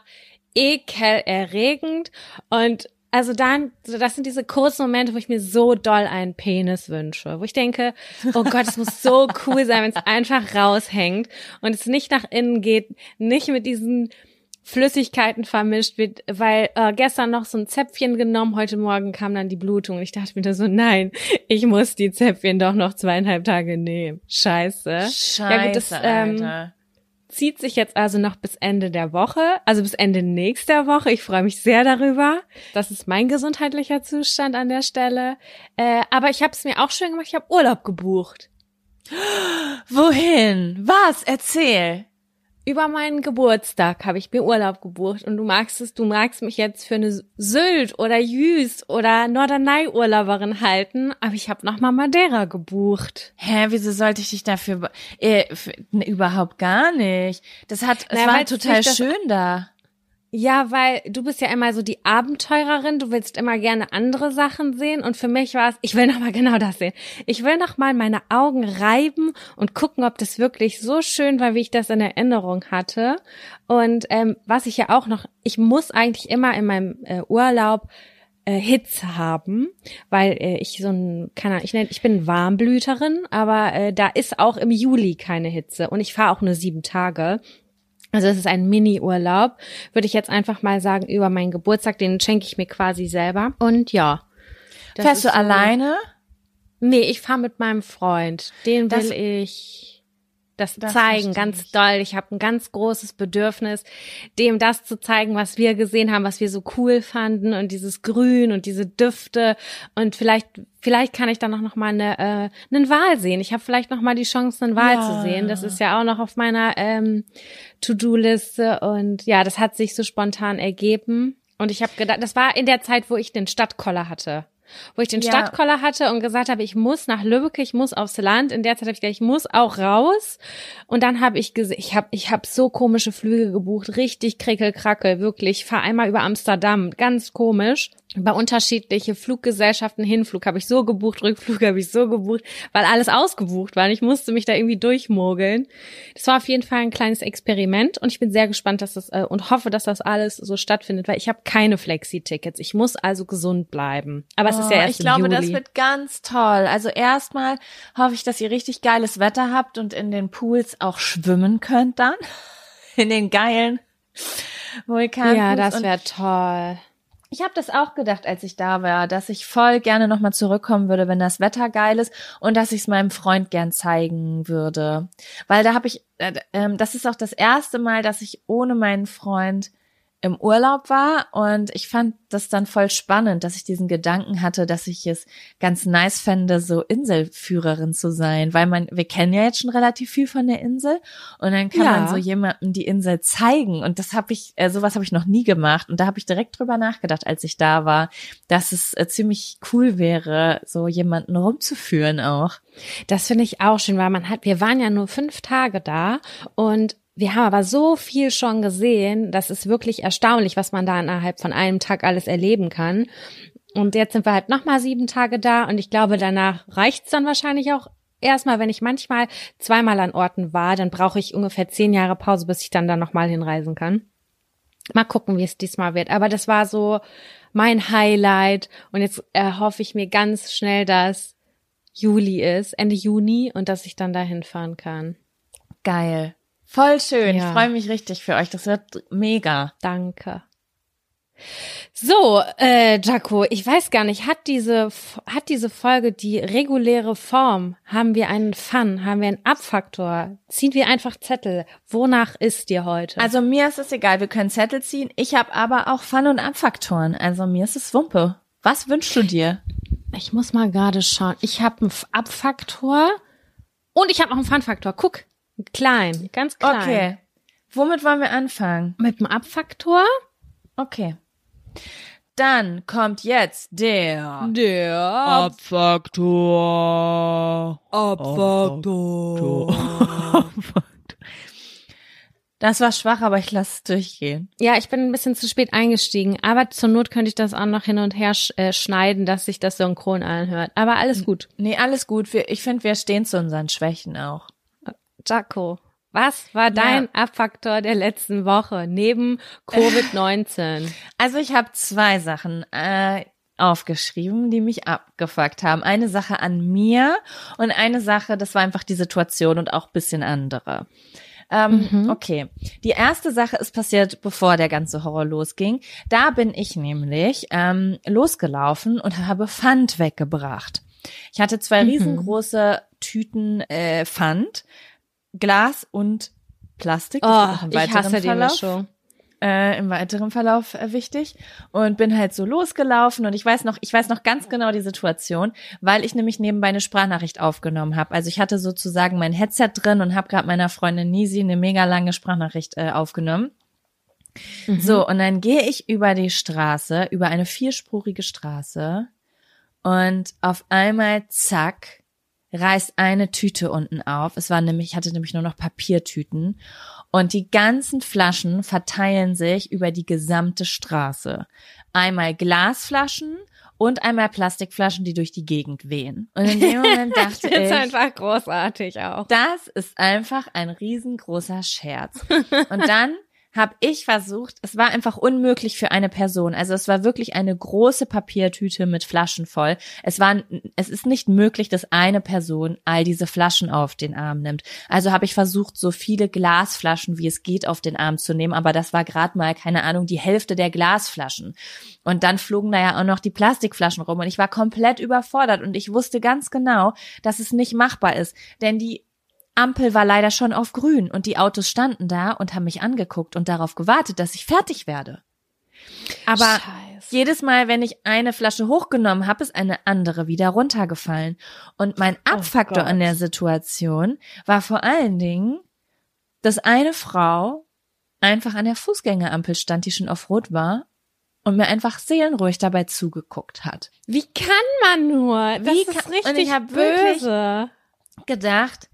ekelerregend und also dann, das sind diese kurzen Momente, wo ich mir so doll einen Penis wünsche, wo ich denke, oh Gott, es muss so cool sein, wenn es einfach raushängt und es nicht nach innen geht, nicht mit diesen Flüssigkeiten vermischt wird, weil äh, gestern noch so ein Zäpfchen genommen, heute Morgen kam dann die Blutung und ich dachte mir da so, nein, ich muss die Zäpfchen doch noch zweieinhalb Tage nehmen. Scheiße. Scheiße, ja, gut, das, ähm, Alter. Zieht sich jetzt also noch bis Ende der Woche, also bis Ende nächster Woche. Ich freue mich sehr darüber. Das ist mein gesundheitlicher Zustand an der Stelle. Äh, aber ich habe es mir auch schön gemacht. Ich habe Urlaub gebucht. Wohin? Was? Erzähl. Über meinen Geburtstag habe ich mir Urlaub gebucht und du magst es, du magst mich jetzt für eine Sylt oder Jüst oder Norderney-Urlauberin halten, aber ich habe nochmal Madeira gebucht. Hä, wieso sollte ich dich dafür, äh, für, ne, überhaupt gar nicht. Das hat, es Na, war total schön da. Ja, weil du bist ja immer so die Abenteurerin, du willst immer gerne andere Sachen sehen und für mich war es, ich will noch mal genau das sehen. Ich will noch mal meine Augen reiben und gucken, ob das wirklich so schön war, wie ich das in Erinnerung hatte. Und ähm, was ich ja auch noch, ich muss eigentlich immer in meinem äh, Urlaub äh, Hitze haben, weil äh, ich so ein, keine Ahnung, ich, nenn, ich bin Warmblüterin, aber äh, da ist auch im Juli keine Hitze und ich fahre auch nur sieben Tage. Also es ist ein Mini-Urlaub, würde ich jetzt einfach mal sagen, über meinen Geburtstag, den schenke ich mir quasi selber. Und ja. Fährst du so, alleine? Nee, ich fahre mit meinem Freund. Den will das, ich das, das zeigen, ganz doll. Ich habe ein ganz großes Bedürfnis, dem das zu zeigen, was wir gesehen haben, was wir so cool fanden und dieses Grün und diese Düfte und vielleicht vielleicht kann ich dann auch noch mal eine äh, einen Wal sehen. Ich habe vielleicht noch mal die Chance, einen Wal ja. zu sehen. Das ist ja auch noch auf meiner ähm, To-Do-Liste und ja, das hat sich so spontan ergeben und ich habe gedacht, das war in der Zeit, wo ich den Stadtkoller hatte. Wo ich den ja. Stadtkoller hatte und gesagt habe, ich muss nach Lübbecke, ich muss aufs Land. In der Zeit habe ich gedacht, ich muss auch raus. Und dann habe ich gesehen, ich habe ich hab so komische Flüge gebucht, richtig krickelkrackel, wirklich. Ich fahre einmal über Amsterdam, ganz komisch. Bei unterschiedliche Fluggesellschaften, Hinflug habe ich so gebucht, Rückflug habe ich so gebucht, weil alles ausgebucht war. Und ich musste mich da irgendwie durchmogeln. Das war auf jeden Fall ein kleines Experiment und ich bin sehr gespannt, dass das äh, und hoffe, dass das alles so stattfindet, weil ich habe keine Flexi-Tickets. Ich muss also gesund bleiben. Aber es ist ja erst ich glaube, im Juli. Das wird ganz toll. Also erstmal hoffe ich, dass ihr richtig geiles Wetter habt und in den Pools auch schwimmen könnt dann. In den geilen Vulkanpools. Ja, das wäre toll. Ich habe das auch gedacht, als ich da war, dass ich voll gerne nochmal zurückkommen würde, wenn das Wetter geil ist und dass ich es meinem Freund gern zeigen würde. Weil da habe ich, äh, äh, das ist auch das erste Mal, dass ich ohne meinen Freund im Urlaub war und ich fand das dann voll spannend, dass ich diesen Gedanken hatte, dass ich es ganz nice fände, so Inselführerin zu sein, weil man, wir kennen ja jetzt schon relativ viel von der Insel und dann kann Ja. man so jemandem die Insel zeigen und das habe ich, äh, sowas habe ich noch nie gemacht und da habe ich direkt drüber nachgedacht, als ich da war, dass es äh, ziemlich cool wäre, so jemanden rumzuführen auch. Das finde ich auch schön, weil man hat, wir waren ja nur fünf Tage da und wir haben aber so viel schon gesehen, das ist wirklich erstaunlich, was man da innerhalb von einem Tag alles erleben kann. Und jetzt sind wir halt nochmal sieben Tage da und ich glaube, danach reicht's dann wahrscheinlich auch erstmal, wenn ich manchmal zweimal an Orten war, dann brauche ich ungefähr zehn Jahre Pause, bis ich dann da nochmal hinreisen kann. Mal gucken, wie es diesmal wird. Aber das war so mein Highlight und jetzt erhoffe ich mir ganz schnell, dass Juli ist, Ende Juni und dass ich dann da hinfahren kann. Geil. Voll schön. Ja. Ich freue mich richtig für euch. Das wird mega. Danke. So, äh, Jaco, ich weiß gar nicht, hat diese, hat diese Folge die reguläre Form? Haben wir einen Fun? Haben wir einen Abfaktor? Ziehen wir einfach Zettel? Wonach ist dir heute? Also mir ist es egal, wir können Zettel ziehen. Ich habe aber auch Fun- und Abfaktoren. Also mir ist es Wumpe. Was wünschst du dir? Ich muss mal gerade schauen. Ich habe einen Abfaktor und ich habe noch einen Fun-Faktor. Guck, klein, ganz klein. Okay. Womit wollen wir anfangen? Mit dem Abfaktor? Okay. Dann kommt jetzt der Der Abfaktor. Abfaktor. Das war schwach, aber ich lasse es durchgehen. Ja, ich bin ein bisschen zu spät eingestiegen, aber zur Not könnte ich das auch noch hin und her sch äh, schneiden, dass sich das synchron anhört. Aber alles gut. Nee, alles gut. Wir, ich finde, wir stehen zu unseren Schwächen auch. Jaco, was war dein Ja. Abfaktor der letzten Woche neben Covid neunzehn? Also ich habe zwei Sachen äh, aufgeschrieben, die mich abgefuckt haben. Eine Sache an mir und eine Sache, das war einfach die Situation und auch ein bisschen andere. Ähm, Mhm. Okay, die erste Sache ist passiert, bevor der ganze Horror losging. Da bin ich nämlich ähm, losgelaufen und habe Pfand weggebracht. Ich hatte zwei Mhm. riesengroße Tüten äh, Pfand, Glas und Plastik. Das Oh, wird noch im ich weiteren hasse die Verlauf. Mischung. Äh, im weiteren Verlauf äh, wichtig und bin halt so losgelaufen und ich weiß noch, ich weiß noch ganz genau die Situation, weil ich nämlich nebenbei eine Sprachnachricht aufgenommen habe. Also ich hatte sozusagen mein Headset drin und habe gerade meiner Freundin Nisi eine mega lange Sprachnachricht äh, aufgenommen. Mhm. So, und dann gehe ich über die Straße, über eine vierspurige Straße und auf einmal, zack, reißt eine Tüte unten auf. Es war nämlich, ich hatte nämlich nur noch Papiertüten und die ganzen Flaschen verteilen sich über die gesamte Straße. Einmal Glasflaschen und einmal Plastikflaschen, die durch die Gegend wehen. Und in dem Moment Das dachte ist ich, einfach großartig auch. das ist einfach ein riesengroßer Scherz. Und dann habe ich versucht, es war einfach unmöglich für eine Person. Also es war wirklich eine große Papiertüte mit Flaschen voll. Es war, es ist nicht möglich, dass eine Person all diese Flaschen auf den Arm nimmt. Also habe ich versucht, so viele Glasflaschen wie es geht auf den Arm zu nehmen, aber das war gerade mal, keine Ahnung, die Hälfte der Glasflaschen. Und dann flogen da ja auch noch die Plastikflaschen rum und ich war komplett überfordert und ich wusste ganz genau, dass es nicht machbar ist, denn die Ampel war leider schon auf grün und die Autos standen da und haben mich angeguckt und darauf gewartet, dass ich fertig werde. Aber Scheiße. jedes Mal, wenn ich eine Flasche hochgenommen habe, ist eine andere wieder runtergefallen. Und mein Abfaktor Gott. an der Situation war vor allen Dingen, dass eine Frau einfach an der Fußgängerampel stand, die schon auf Rot war und mir einfach seelenruhig dabei zugeguckt hat. Wie kann man nur? Das Wie ist kann- richtig und ich hab wirklich- böse. Gedacht,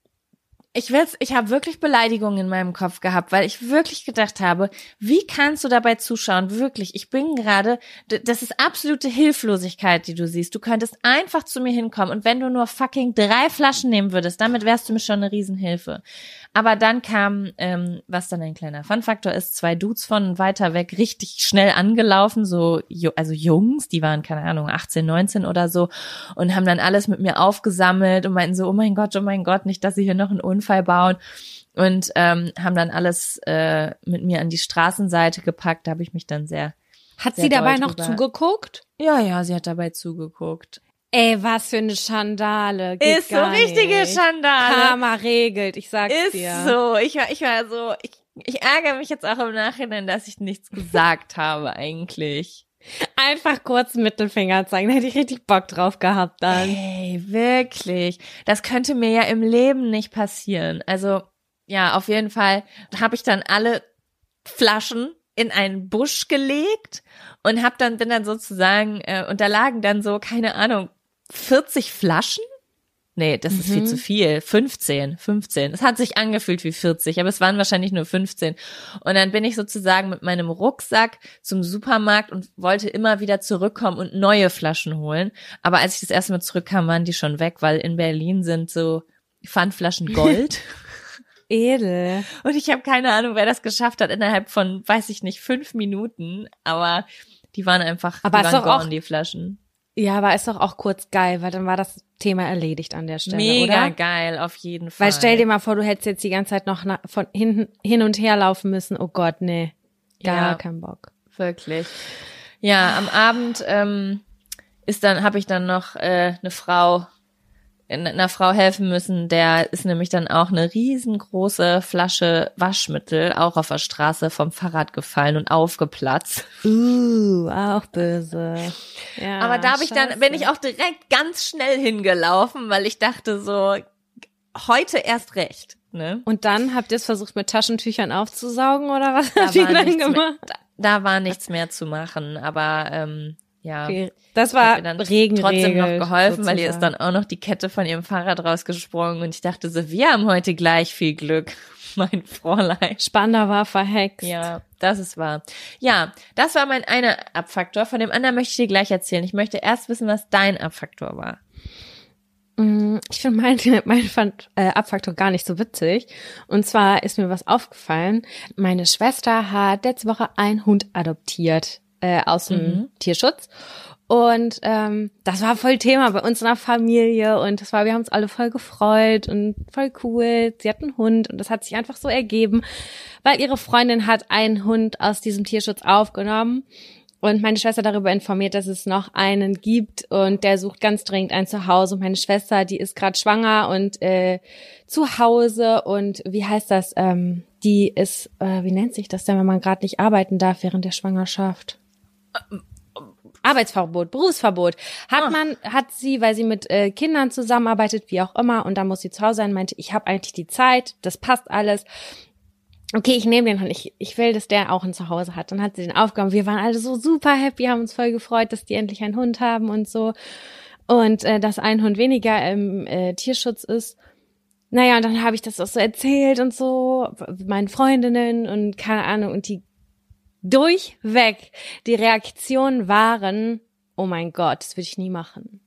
Ich will's, ich habe wirklich Beleidigungen in meinem Kopf gehabt, weil ich wirklich gedacht habe, wie kannst du dabei zuschauen? Wirklich, ich bin gerade, d- das ist absolute Hilflosigkeit, die du siehst. Du könntest einfach zu mir hinkommen und wenn du nur fucking drei Flaschen nehmen würdest, damit wärst du mir schon eine Riesenhilfe. Aber dann kam, ähm, was dann ein kleiner Fun-Faktor ist, zwei Dudes von weiter weg richtig schnell angelaufen, so, ju- also Jungs, die waren, keine Ahnung, achtzehn, neunzehn oder so und haben dann alles mit mir aufgesammelt und meinten so, oh mein Gott, oh mein Gott, nicht, dass sie hier noch einen Unfall bauen und ähm, haben dann alles äh, mit mir an die Straßenseite gepackt. Da habe ich mich dann sehr, Hat sehr sie dabei doll noch drüber- zugeguckt? ja, ja, sie hat dabei zugeguckt. Ey, was für eine Schandale. Geht Ist so gar richtige nicht. Schandale. Karma regelt, ich sag's Ist dir. so. Ich war, ich war so, ich, Ich ärgere mich jetzt auch im Nachhinein, dass ich nichts gesagt habe eigentlich. Einfach kurz Mittelfinger zeigen, da hätte ich richtig Bock drauf gehabt dann. Ey, wirklich. Das könnte mir ja im Leben nicht passieren. Also, ja, auf jeden Fall habe ich dann alle Flaschen in einen Busch gelegt und hab dann, bin dann sozusagen, äh, und da lagen dann so, keine Ahnung, vierzig Flaschen? Nee, das ist Mhm. viel zu viel. fünfzehn, fünfzehn. Es hat sich angefühlt wie vierzig, aber es waren wahrscheinlich nur fünfzehn. Und dann bin ich sozusagen mit meinem Rucksack zum Supermarkt und wollte immer wieder zurückkommen und neue Flaschen holen. Aber als ich das erste Mal zurückkam, waren die schon weg, weil in Berlin sind so Pfandflaschen Gold. Edel. Und ich habe keine Ahnung, wer das geschafft hat innerhalb von, weiß ich nicht, fünf Minuten. Aber die waren einfach, Aber die ist waren doch auch- gone, die Flaschen. Ja, aber ist doch auch kurz geil, weil dann war das Thema erledigt an der Stelle, Mega oder? geil, auf jeden Fall. Weil stell dir mal vor, du hättest jetzt die ganze Zeit noch na, von hinten hin und her laufen müssen. Oh Gott, nee. Gar Ja. kein Bock. Wirklich. Ja, am Abend ähm, ist dann, habe ich dann noch äh, eine Frau, einer Frau helfen müssen, der ist nämlich dann auch eine riesengroße Flasche Waschmittel auch auf der Straße vom Fahrrad gefallen und aufgeplatzt. Uh, auch böse. Ja, Aber da habe ich dann, scheiße. bin ich auch direkt ganz schnell hingelaufen, weil ich dachte so, heute erst recht, ne? Und dann habt ihr es versucht, mit Taschentüchern aufzusaugen, oder was Da habt ihr war, dann nichts gemacht? mehr, da, da war nichts mehr zu machen, aber ähm, ja. Okay. Das Ich hab war ihr dann Regenregel. trotzdem noch geholfen, weil ihr ist sozusagen. dann auch noch die Kette von ihrem Fahrrad rausgesprungen und ich dachte so, wir haben heute gleich viel Glück, mein Fräulein. Spanner war verhext. Ja, das ist wahr. Ja, das war mein einer Abfaktor. Von dem anderen möchte ich dir gleich erzählen. Ich möchte erst wissen, was dein Abfaktor war. Mm, Ich finde mein, mein fand, äh, Abfaktor gar nicht so witzig. Und zwar ist mir was aufgefallen. Meine Schwester hat letzte Woche einen Hund adoptiert äh, aus dem Mhm. Tierschutz. Und ähm, das war voll Thema bei uns in der Familie. Und das war, wir haben uns alle voll gefreut und voll cool. Sie hat einen Hund und das hat sich einfach so ergeben, weil ihre Freundin hat einen Hund aus diesem Tierschutz aufgenommen. Und meine Schwester darüber informiert, dass es noch einen gibt und der sucht ganz dringend ein Zuhause. Und meine Schwester, die ist gerade schwanger und äh, zu Hause und wie heißt das? Ähm, die ist, äh, wie nennt sich das denn, wenn man gerade nicht arbeiten darf während der Schwangerschaft? Arbeitsverbot, Berufsverbot. Hat Ah. man, hat sie, weil sie mit äh, Kindern zusammenarbeitet, wie auch immer, und da muss sie zu Hause sein, meinte, ich habe eigentlich die Zeit, das passt alles. Okay, ich nehme den Hund, ich, ich will, dass der auch ein Zuhause hat. Dann hat sie den aufgenommen. Wir waren alle so super happy, haben uns voll gefreut, dass die endlich einen Hund haben und so. Und äh, dass ein Hund weniger im äh, Tierschutz ist. Naja, und dann habe ich das auch so erzählt und so, meinen Freundinnen und keine Ahnung. Und die durchweg, die Reaktionen waren, oh mein Gott, das würde ich nie machen.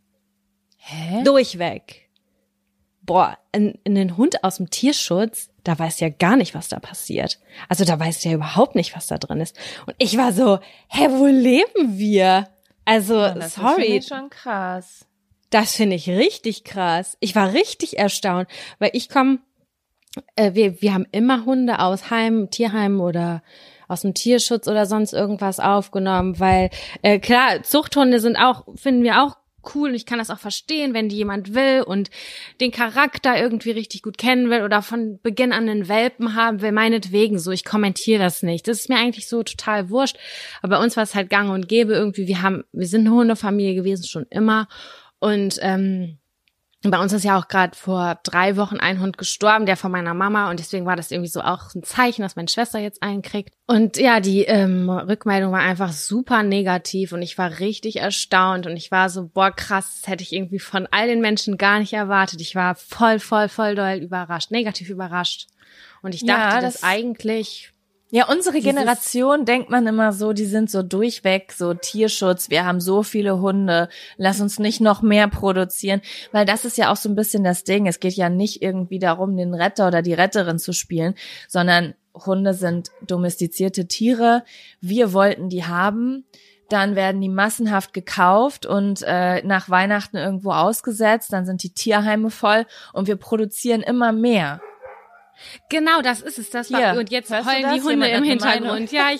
Hä? Durchweg. Boah, ein, ein Hund aus dem Tierschutz, da weiß ja gar nicht, was da passiert. Also da weiß ja überhaupt nicht, was da drin ist. Und ich war so, hä, wo leben wir? Also, Ja, das sorry, finde ich schon krass. das finde ich richtig krass. Ich war richtig erstaunt, weil ich komme, äh, wir, wir haben immer Hunde aus Heim, Tierheim oder aus dem Tierschutz oder sonst irgendwas aufgenommen, weil äh, klar, Zuchthunde sind auch, finden wir auch cool und ich kann das auch verstehen, wenn die jemand will und den Charakter irgendwie richtig gut kennen will oder von Beginn an einen Welpen haben will, meinetwegen so, ich kommentiere das nicht. Das ist mir eigentlich so total wurscht, aber bei uns war es halt gang und gäbe irgendwie, wir haben, wir sind eine Hundefamilie gewesen, schon immer und ähm, bei uns ist ja auch gerade vor drei Wochen ein Hund gestorben, der von meiner Mama und deswegen war das irgendwie so auch ein Zeichen, dass meine Schwester jetzt einen kriegt. Und ja, die ähm, Rückmeldung war einfach super negativ und ich war richtig erstaunt und ich war so, boah krass, das hätte ich irgendwie von all den Menschen gar nicht erwartet. Ich war voll, voll, voll doll überrascht, negativ überrascht. Und ich dachte, Ja, das, das- eigentlich... Ja, unsere Dieses- Generation denkt man immer so, die sind so durchweg, so Tierschutz, wir haben so viele Hunde, lass uns nicht noch mehr produzieren, weil das ist ja auch so ein bisschen das Ding, es geht ja nicht irgendwie darum, den Retter oder die Retterin zu spielen, sondern Hunde sind domestizierte Tiere, wir wollten die haben, dann werden die massenhaft gekauft und äh, nach Weihnachten irgendwo ausgesetzt, dann sind die Tierheime voll und wir produzieren immer mehr. Genau, das ist es. Das war, Hier, und jetzt hörst du heulen das? die Hunde Jemand im hat eine Hintergrund. Meinung. Ja, ich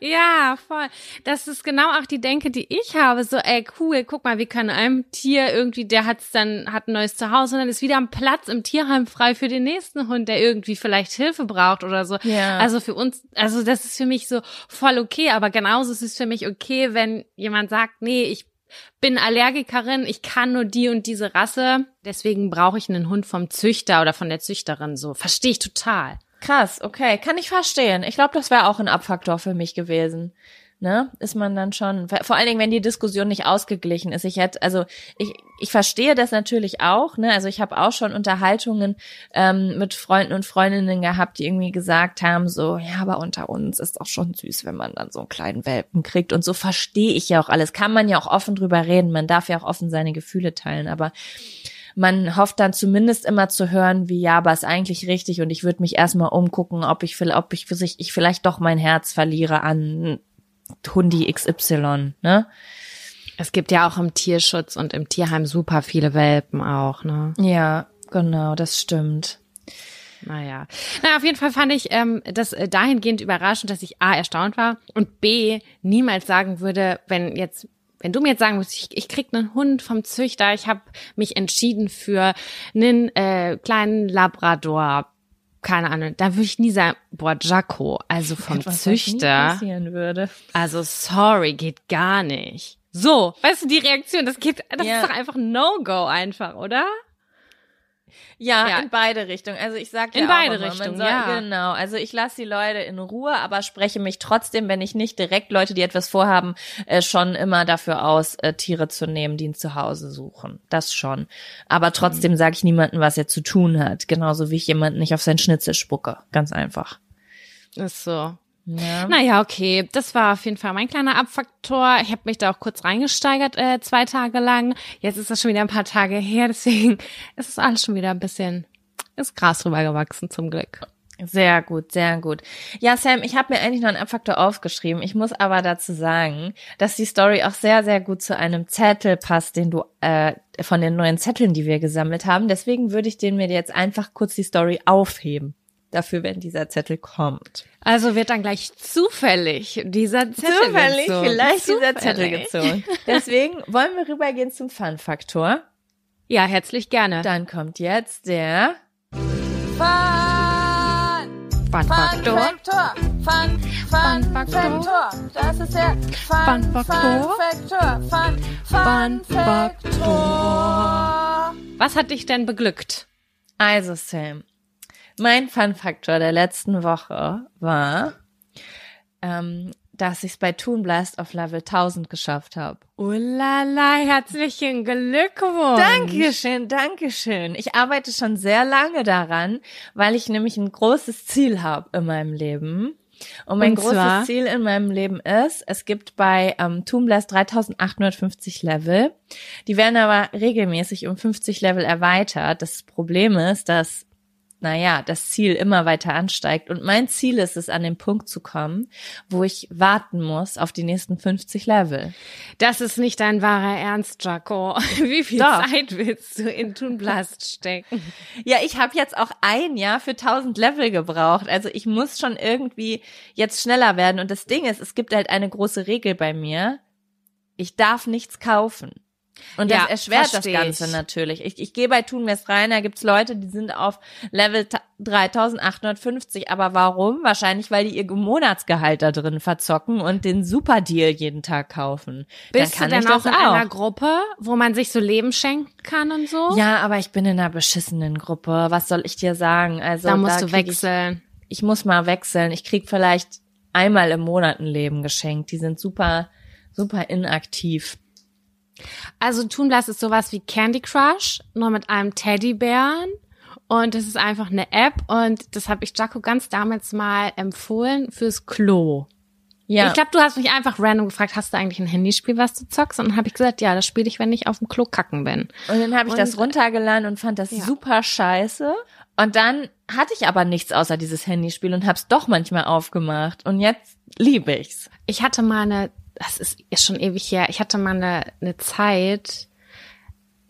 Ja, voll. Das ist genau auch die Denke, die ich habe. So, ey, cool, guck mal, wir können einem Tier irgendwie, der hat's dann, hat ein neues Zuhause und dann ist wieder ein Platz im Tierheim frei für den nächsten Hund, der irgendwie vielleicht Hilfe braucht oder so. Ja. Also für uns, also das ist für mich so voll okay, aber genauso ist es für mich okay, wenn jemand sagt, nee, ich bin Allergikerin, ich kann nur die und diese Rasse, deswegen brauche ich einen Hund vom Züchter oder von der Züchterin, so. Verstehe ich total. Krass, okay, kann ich verstehen. Ich glaube, das wäre auch ein Abfaktor für mich gewesen. Ne? Ist man dann schon, vor allen Dingen, wenn die Diskussion nicht ausgeglichen ist. Ich hätte, also ich ich verstehe das natürlich auch, ne? Also ich habe auch schon Unterhaltungen ähm, mit Freunden und Freundinnen gehabt, die irgendwie gesagt haben, so, ja, aber unter uns ist auch schon süß, wenn man dann so einen kleinen Welpen kriegt. Und so verstehe ich ja auch alles. Kann man ja auch offen drüber reden. Man darf ja auch offen seine Gefühle teilen, aber man hofft dann zumindest immer zu hören, wie, ja, aber ist eigentlich richtig und ich würde mich erstmal umgucken, ob ich, ob ich für sich, ich vielleicht doch mein Herz verliere an Hundi X Y, ne? Es gibt ja auch im Tierschutz und im Tierheim super viele Welpen auch, ne? Ja, genau, das stimmt. Naja. Na, auf jeden Fall fand ich ähm, das äh, dahingehend überraschend, dass ich A, erstaunt war und B, niemals sagen würde, wenn jetzt Wenn du mir jetzt sagen musst, ich, ich krieg einen Hund vom Züchter, ich habe mich entschieden für einen äh, kleinen Labrador, keine Ahnung, da würde ich nie sagen, boah, Jacko, also vom Etwas, Züchter. was nie passieren würde. Also sorry, geht gar nicht. So, weißt du, die Reaktion, das geht, das Ja. ist doch einfach No-Go einfach, oder? Ja, Ja. in beide Richtungen. Also ich sag ja In auch beide immer, man Richtungen, soll, ja. Genau, also ich lasse die Leute in Ruhe, aber spreche mich trotzdem, wenn ich nicht direkt Leute, die etwas vorhaben, äh, schon immer dafür aus, äh, Tiere zu nehmen, die ein Zuhause suchen. Das schon. Aber trotzdem mhm. sage ich niemandem, was er zu tun hat. Genauso wie ich jemanden nicht auf sein Schnitzel spucke. Ganz einfach. Ist so. Ja. Naja, okay, das war auf jeden Fall mein kleiner Abfaktor. Ich habe mich da auch kurz reingesteigert, äh, zwei Tage lang. Jetzt ist das schon wieder ein paar Tage her, deswegen ist es alles schon wieder ein bisschen, ist Gras drüber gewachsen, zum Glück. Sehr gut, sehr gut. Ja, Sam, ich habe mir eigentlich noch einen Abfaktor aufgeschrieben. Ich muss aber dazu sagen, dass die Story auch sehr, sehr gut zu einem Zettel passt, den du äh, von den neuen Zetteln, die wir gesammelt haben. Deswegen würde ich den mir jetzt einfach kurz die Story aufheben. Dafür, wenn dieser Zettel kommt. Also wird dann gleich zufällig dieser Zettel Zufällig gezogen. vielleicht Zufällig. dieser Zettel gezogen. Deswegen wollen wir rübergehen zum Fun-Faktor. Ja, herzlich gerne. Dann kommt jetzt der Fun, Fun-Faktor. Faktor. Fun, Fun, Fun Faktor. Faktor. Das ist der Fun, Fun Faktor. Faktor. Fun, Fun Fun Faktor. Was hat dich denn beglückt? Also Sam, mein Fun-Faktor der letzten Woche war, ähm, dass ich es bei Toon Blast auf Level tausend geschafft habe. Oh la la, herzlichen Glückwunsch. Dankeschön, Dankeschön. Ich arbeite schon sehr lange daran, weil ich nämlich ein großes Ziel habe in meinem Leben. Und mein Und großes zwar? Ziel in meinem Leben ist, es gibt bei ähm, Toon Blast dreitausendachthundertfünfzig Level. Die werden aber regelmäßig um fünfzig Level erweitert. Das Problem ist, dass naja, das Ziel immer weiter ansteigt. Und mein Ziel ist es, an den Punkt zu kommen, wo ich warten muss auf die nächsten fünfzig Level. Das ist nicht dein wahrer Ernst, Jaco. Wie viel Doch. Zeit willst du in Toon Blast stecken? Ja, ich habe jetzt auch ein Jahr für tausend Level gebraucht. Also ich muss schon irgendwie jetzt schneller werden. Und das Ding ist, es gibt halt eine große Regel bei mir. Ich darf nichts kaufen. Und das Ja, erschwert das versteh Ganze ich. natürlich. Ich, ich gehe bei Toon Blast rein, da gibt's Leute, die sind auf Level ta- dreitausendachthundertfünfzig. Aber warum? Wahrscheinlich, weil die ihr Monatsgehalt da drin verzocken und den Super-Deal jeden Tag kaufen. Bist Dann kann du denn ich das auch in einer Gruppe, wo man sich so Leben schenken kann und so? Ja, aber ich bin in einer beschissenen Gruppe. Was soll ich dir sagen? Also Da musst da du krieg wechseln. Ich, ich muss mal wechseln. Ich krieg vielleicht einmal im Monat ein Leben geschenkt. Die sind super, super inaktiv. Also Toon Blast ist sowas wie Candy Crush, nur mit einem Teddybären. Und das ist einfach eine App und das habe ich Jaco ganz damals mal empfohlen fürs Klo. Ja. Ich glaube, du hast mich einfach random gefragt, hast du eigentlich ein Handyspiel, was du zockst? Und dann habe ich gesagt, ja, das spiele ich, wenn ich auf dem Klo kacken bin. Und dann habe ich Und- das runtergeladen und fand das Ja. super scheiße. Und dann hatte ich aber nichts außer dieses Handyspiel und hab's doch manchmal aufgemacht. Und jetzt liebe ich's. Ich hatte mal eine, das ist ist schon ewig her, ich hatte mal eine, eine Zeit,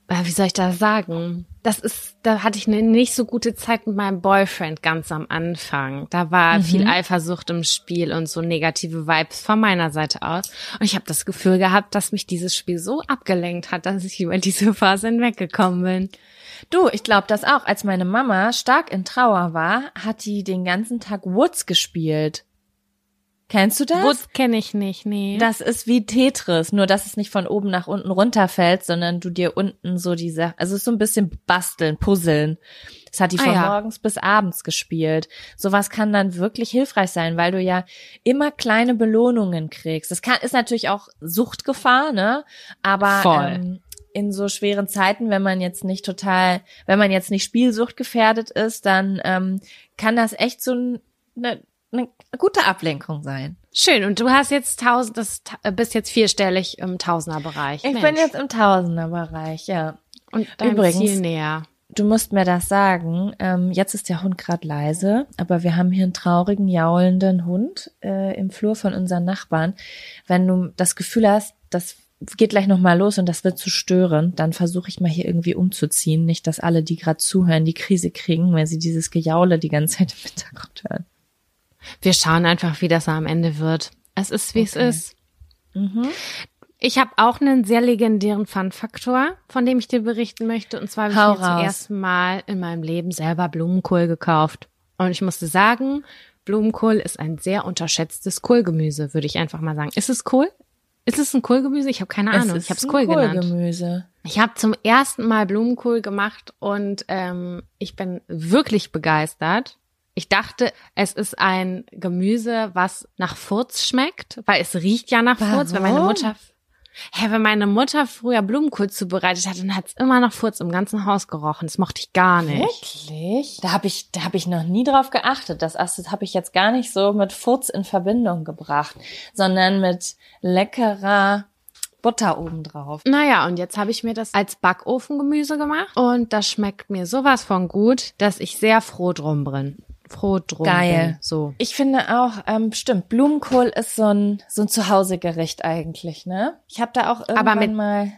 äh, wie soll ich das sagen? Das ist, da hatte ich eine nicht so gute Zeit mit meinem Boyfriend ganz am Anfang. Da war Mhm. viel Eifersucht im Spiel und so negative Vibes von meiner Seite aus. Und ich habe das Gefühl gehabt, dass mich dieses Spiel so abgelenkt hat, dass ich über diese Phase hinweggekommen bin. Du, ich glaube das auch. Als meine Mama stark in Trauer war, hat die den ganzen Tag Woods gespielt. Kennst du das? Woods kenne ich nicht, nee. Das ist wie Tetris, nur dass es nicht von oben nach unten runterfällt, sondern du dir unten so diese, also es ist so ein bisschen basteln, puzzeln. Das hat die Ah, von ja. morgens bis abends gespielt. Sowas kann dann wirklich hilfreich sein, weil du ja immer kleine Belohnungen kriegst. Das kann, ist natürlich auch Suchtgefahr, ne? Aber Voll. ähm, in so schweren Zeiten, wenn man jetzt nicht total, wenn man jetzt nicht spielsuchtgefährdet ist, dann ähm, kann das echt so ein, eine eine gute Ablenkung sein. Schön. Und du hast jetzt tausend, das äh, bist jetzt vierstellig im Tausenderbereich. Ich Mensch. bin jetzt im Tausenderbereich, ja. und deinem übrigens- Ziel näher. Du musst mir das sagen. Ähm, jetzt ist der Hund gerade leise, aber wir haben hier einen traurigen, jaulenden Hund äh, im Flur von unseren Nachbarn. Wenn du das Gefühl hast, das geht gleich nochmal los und das wird zu stören, dann versuche ich mal hier irgendwie umzuziehen. Nicht, dass alle, die gerade zuhören, die Krise kriegen, weil sie dieses Gejaule die ganze Zeit im Hintergrund hören. Wir schauen einfach, wie das am Ende wird. Es ist, wie Okay. es ist. Mhm. Ich habe auch einen sehr legendären Fun-Faktor, von dem ich dir berichten möchte. Und zwar habe ich Hau mir zum raus. ersten Mal in meinem Leben selber Blumenkohl gekauft. Und ich musste sagen, Blumenkohl ist ein sehr unterschätztes Kohlgemüse, würde ich einfach mal sagen. Ist es Kohl? Ist es ein Kohlgemüse? Ich habe keine Es Ahnung. ist Ich habe es ein Kohl genannt. Kohlgemüse. Ich habe zum ersten Mal Blumenkohl gemacht und ähm, ich bin wirklich begeistert. Ich dachte, es ist ein Gemüse, was nach Furz schmeckt, weil es riecht ja nach Furz. Wenn meine Warum? Mutter, hä, wenn meine Mutter früher Blumenkohl zubereitet hat, dann hat's immer nach Furz im ganzen Haus gerochen. Das mochte ich gar nicht. Wirklich? Da habe ich, da habe ich noch nie drauf geachtet. Das, das habe ich jetzt gar nicht so mit Furz in Verbindung gebracht, sondern mit leckerer Butter obendrauf. Naja, und jetzt habe ich mir das als Backofengemüse gemacht und das schmeckt mir sowas von gut, dass ich sehr froh drum bin. Froh drum Geil. bin. So. Ich finde auch, ähm, stimmt, Blumenkohl ist so ein so ein Zuhausegericht eigentlich, ne? Ich habe da auch irgendwann Aber mit- mal.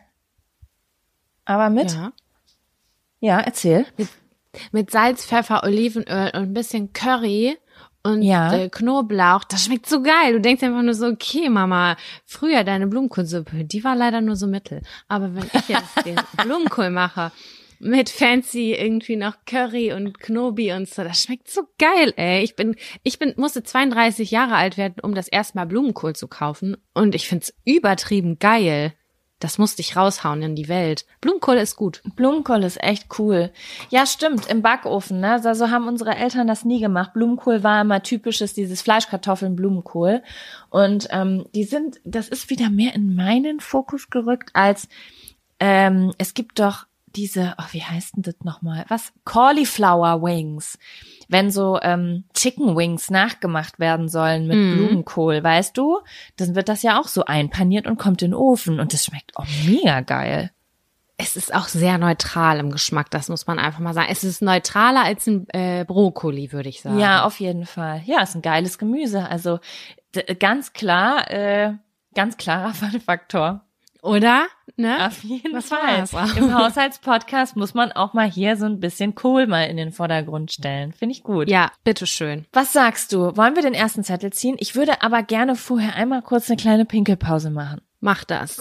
Aber mit? Ja, Ja. erzähl. Mit Salz, Pfeffer, Olivenöl und ein bisschen Curry und Ja. äh, Knoblauch. Das schmeckt so geil. Du denkst einfach nur so, okay, Mama, früher deine Blumenkohlsuppe, die war leider nur so mittel. Aber wenn ich jetzt den Blumenkohl mache, mit fancy irgendwie noch Curry und Knobi und so, das schmeckt so geil, ey. Ich bin, ich bin, musste zweiunddreißig Jahre alt werden, um das erste Mal Blumenkohl zu kaufen. Und ich find's übertrieben geil. Das musste ich raushauen in die Welt. Blumenkohl ist gut. Blumenkohl ist echt cool. Ja, stimmt, im Backofen, ne? Also haben unsere Eltern das nie gemacht. Blumenkohl war immer typisches, dieses Fleischkartoffeln, Blumenkohl. Und ähm, die sind, das ist wieder mehr in meinen Fokus gerückt, als ähm, es gibt doch diese, oh, wie heißt denn das nochmal? Was? Cauliflower Wings. Wenn so ähm, Chicken Wings nachgemacht werden sollen mit Mhm. Blumenkohl, weißt du? Dann wird das ja auch so einpaniert und kommt in den Ofen. Und das schmeckt auch mega geil. Es ist auch sehr neutral im Geschmack, das muss man einfach mal sagen. Es ist neutraler als ein äh, Brokkoli, würde ich sagen. Ja, auf jeden Fall. Ja, ist ein geiles Gemüse. Also d- ganz klar, äh, ganz klarer Faktor. Oder? Ne? Auf jeden Das Fall. war's auch. Im Haushaltspodcast muss man auch mal hier so ein bisschen Kohl mal in den Vordergrund stellen. Finde ich gut. Ja, bitteschön. Was sagst du? Wollen wir den ersten Zettel ziehen? Ich würde aber gerne vorher einmal kurz eine kleine Pinkelpause machen. Mach das.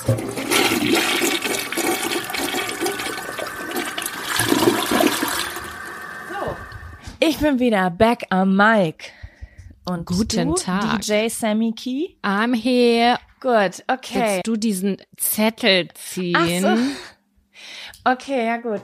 Ich bin wieder back am Mic. Und Guten du, Tag. D J Sammy Key? I'm here. Gut, okay. Willst du diesen Zettel ziehen? Ach so. Okay, ja gut.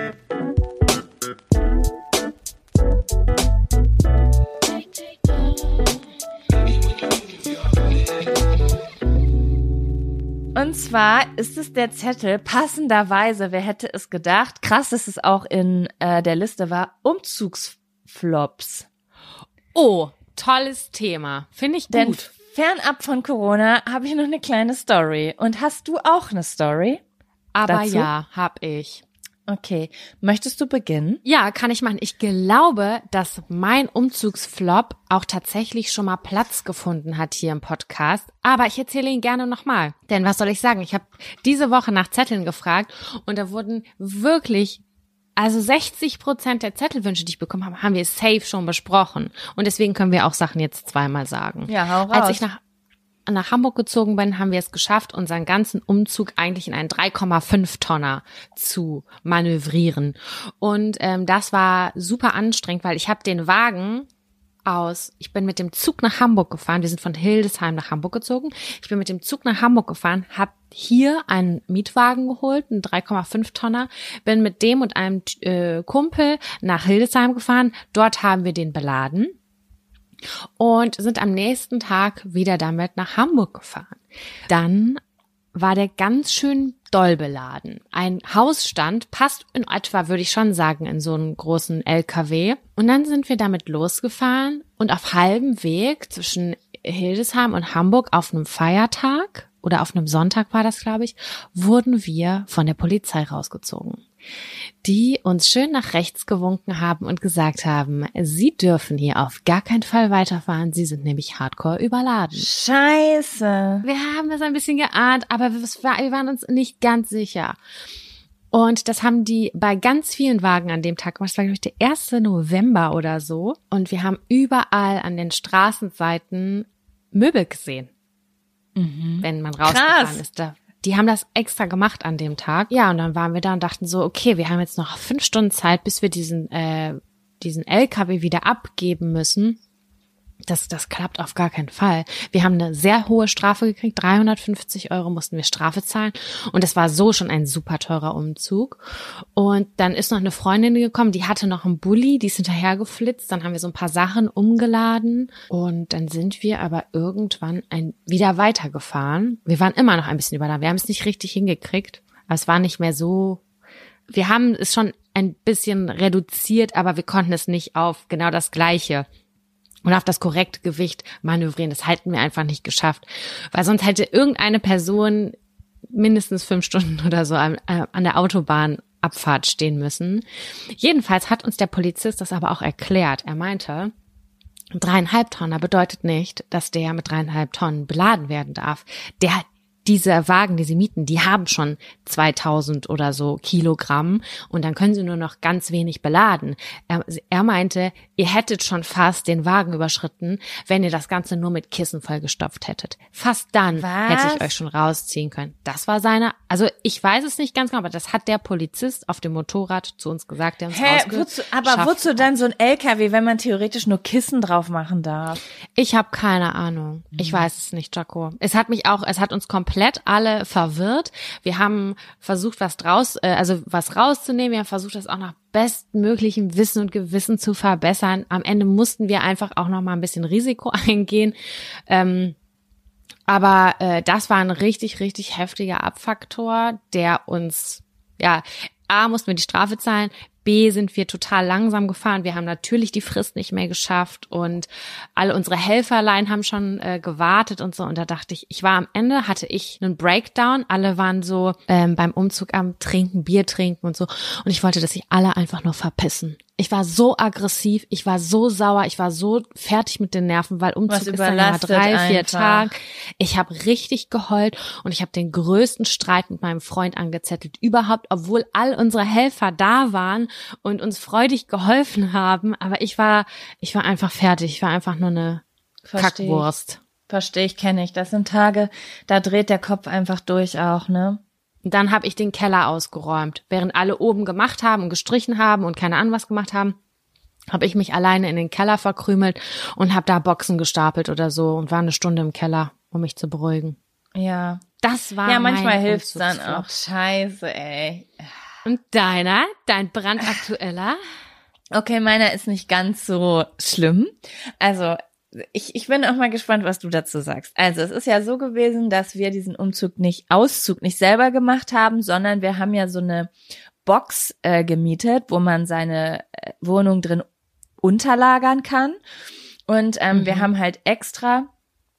Und zwar ist es der Zettel, passenderweise, wer hätte es gedacht, krass, dass es auch in äh, der Liste war, Umzugsflops. Oh, tolles Thema. Finde ich Denn gut. fernab von Corona habe ich noch eine kleine Story. Und hast du auch eine Story? Aber dazu? ja, hab ich. Okay, möchtest du beginnen? Ja, kann ich machen. Ich glaube, dass mein Umzugsflop auch tatsächlich schon mal Platz gefunden hat hier im Podcast. Aber ich erzähle ihn gerne nochmal. Denn was soll ich sagen? Ich habe diese Woche nach Zetteln gefragt und da wurden wirklich, also sechzig Prozent der Zettelwünsche, die ich bekommen habe, haben wir safe schon besprochen. Und deswegen können wir auch Sachen jetzt zweimal sagen. Ja, hau raus. Als ich nach nach Hamburg gezogen bin, haben wir es geschafft, unseren ganzen Umzug eigentlich in einen drei Komma fünf Tonner zu manövrieren. Und ähm, das war super anstrengend, weil ich habe den Wagen aus, ich bin mit dem Zug nach Hamburg gefahren, wir sind von Hildesheim nach Hamburg gezogen, ich bin mit dem Zug nach Hamburg gefahren, habe hier einen Mietwagen geholt, einen drei Komma fünf Tonner, bin mit dem und einem äh, Kumpel nach Hildesheim gefahren, dort haben wir den beladen. Und sind am nächsten Tag wieder damit nach Hamburg gefahren. Dann war der ganz schön doll beladen. Ein Hausstand passt in etwa, würde ich schon sagen, in so einen großen L K W. Und dann sind wir damit losgefahren und auf halbem Weg zwischen Hildesheim und Hamburg auf einem Feiertag oder auf einem Sonntag war das, glaube ich, wurden wir von der Polizei rausgezogen, die uns schön nach rechts gewunken haben und gesagt haben, sie dürfen hier auf gar keinen Fall weiterfahren, sie sind nämlich hardcore überladen. Scheiße. Wir haben das ein bisschen geahnt, aber wir waren uns nicht ganz sicher. Und das haben die bei ganz vielen Wagen an dem Tag gemacht. Das war, glaube ich, der erste November oder so. Und wir haben überall an den Straßenseiten Möbel gesehen, mhm. wenn man rausgefahren Krass. ist. Da Die haben das extra gemacht an dem Tag. Ja, und dann waren wir da und dachten so, okay, wir haben jetzt noch fünf Stunden Zeit, bis wir diesen äh, diesen L K W wieder abgeben müssen. Das das klappt auf gar keinen Fall. Wir haben eine sehr hohe Strafe gekriegt. dreihundertfünfzig Euro mussten wir Strafe zahlen. Und das war so schon ein super teurer Umzug. Und dann ist noch eine Freundin gekommen, die hatte noch einen Bulli, die ist hinterhergeflitzt. Dann haben wir so ein paar Sachen umgeladen. Und dann sind wir aber irgendwann ein, wieder weitergefahren. Wir waren immer noch ein bisschen überladen. Wir haben es nicht richtig hingekriegt. Aber es war nicht mehr so. Wir haben es schon ein bisschen reduziert, aber wir konnten es nicht auf genau das Gleiche und auf das korrekte Gewicht manövrieren. Das hätten wir einfach nicht geschafft. Weil sonst hätte irgendeine Person mindestens fünf Stunden oder so an, äh, an der Autobahnabfahrt stehen müssen. Jedenfalls hat uns der Polizist das aber auch erklärt. Er meinte, dreieinhalb Tonner bedeutet nicht, dass der mit dreieinhalb Tonnen beladen werden darf. Der Diese Wagen, die sie mieten, die haben schon zweitausend oder so Kilogramm und dann können sie nur noch ganz wenig beladen. Er, er meinte, ihr hättet schon fast den Wagen überschritten, wenn ihr das Ganze nur mit Kissen vollgestopft hättet. Fast dann Was? hätte ich euch schon rausziehen können. Das war seine, also ich weiß es nicht ganz genau, aber das hat der Polizist auf dem Motorrad zu uns gesagt, der uns Hä, rausgeschafft wozu, aber wozu dann so ein L K W, wenn man theoretisch nur Kissen drauf machen darf? Ich habe keine Ahnung. Ich weiß es nicht, Jaco. Es hat mich auch, es hat uns komplett alle verwirrt. Wir haben versucht, was draus, äh, also was rauszunehmen. Wir haben versucht, das auch nach bestmöglichem Wissen und Gewissen zu verbessern. Am Ende mussten wir einfach auch noch mal ein bisschen Risiko eingehen. Ähm, aber äh, das war ein richtig, richtig heftiger Abfaktor, der uns, ja, A, mussten wir die Strafe zahlen, B, sind wir total langsam gefahren. Wir haben natürlich die Frist nicht mehr geschafft und alle unsere Helferlein haben schon äh, gewartet und so. Und da dachte ich, ich war am Ende, hatte ich einen Breakdown. Alle waren so ähm, beim Umzug am Trinken, Bier trinken und so. Und ich wollte, dass sich alle einfach nur verpissen. Ich war so aggressiv, ich war so sauer, ich war so fertig mit den Nerven, weil Umzug ist dann ja drei, vier Tage. Ich habe richtig geheult und ich habe den größten Streit mit meinem Freund angezettelt überhaupt, obwohl all unsere Helfer da waren und uns freudig geholfen haben. Aber ich war, ich war einfach fertig. Ich war einfach nur eine Versteh Kackwurst. Verstehe ich, kenne ich. Das sind Tage, da dreht der Kopf einfach durch auch, ne? Und dann habe ich den Keller ausgeräumt. Während alle oben gemacht haben und gestrichen haben und keine Ahnung was gemacht haben, habe ich mich alleine in den Keller verkrümelt und habe da Boxen gestapelt oder so und war eine Stunde im Keller, um mich zu beruhigen. Ja. Das war Ja, manchmal mein hilft's dann Umzugsflop. auch. Scheiße, ey. Und deiner? Dein brandaktueller? Okay, meiner ist nicht ganz so schlimm. Also, ich, ich bin auch mal gespannt, was du dazu sagst. Also, es ist ja so gewesen, dass wir diesen Umzug nicht, Auszug nicht selber gemacht haben, sondern wir haben ja so eine Box äh, gemietet, wo man seine äh, Wohnung drin unterlagern kann. Und ähm, mhm. wir haben halt extra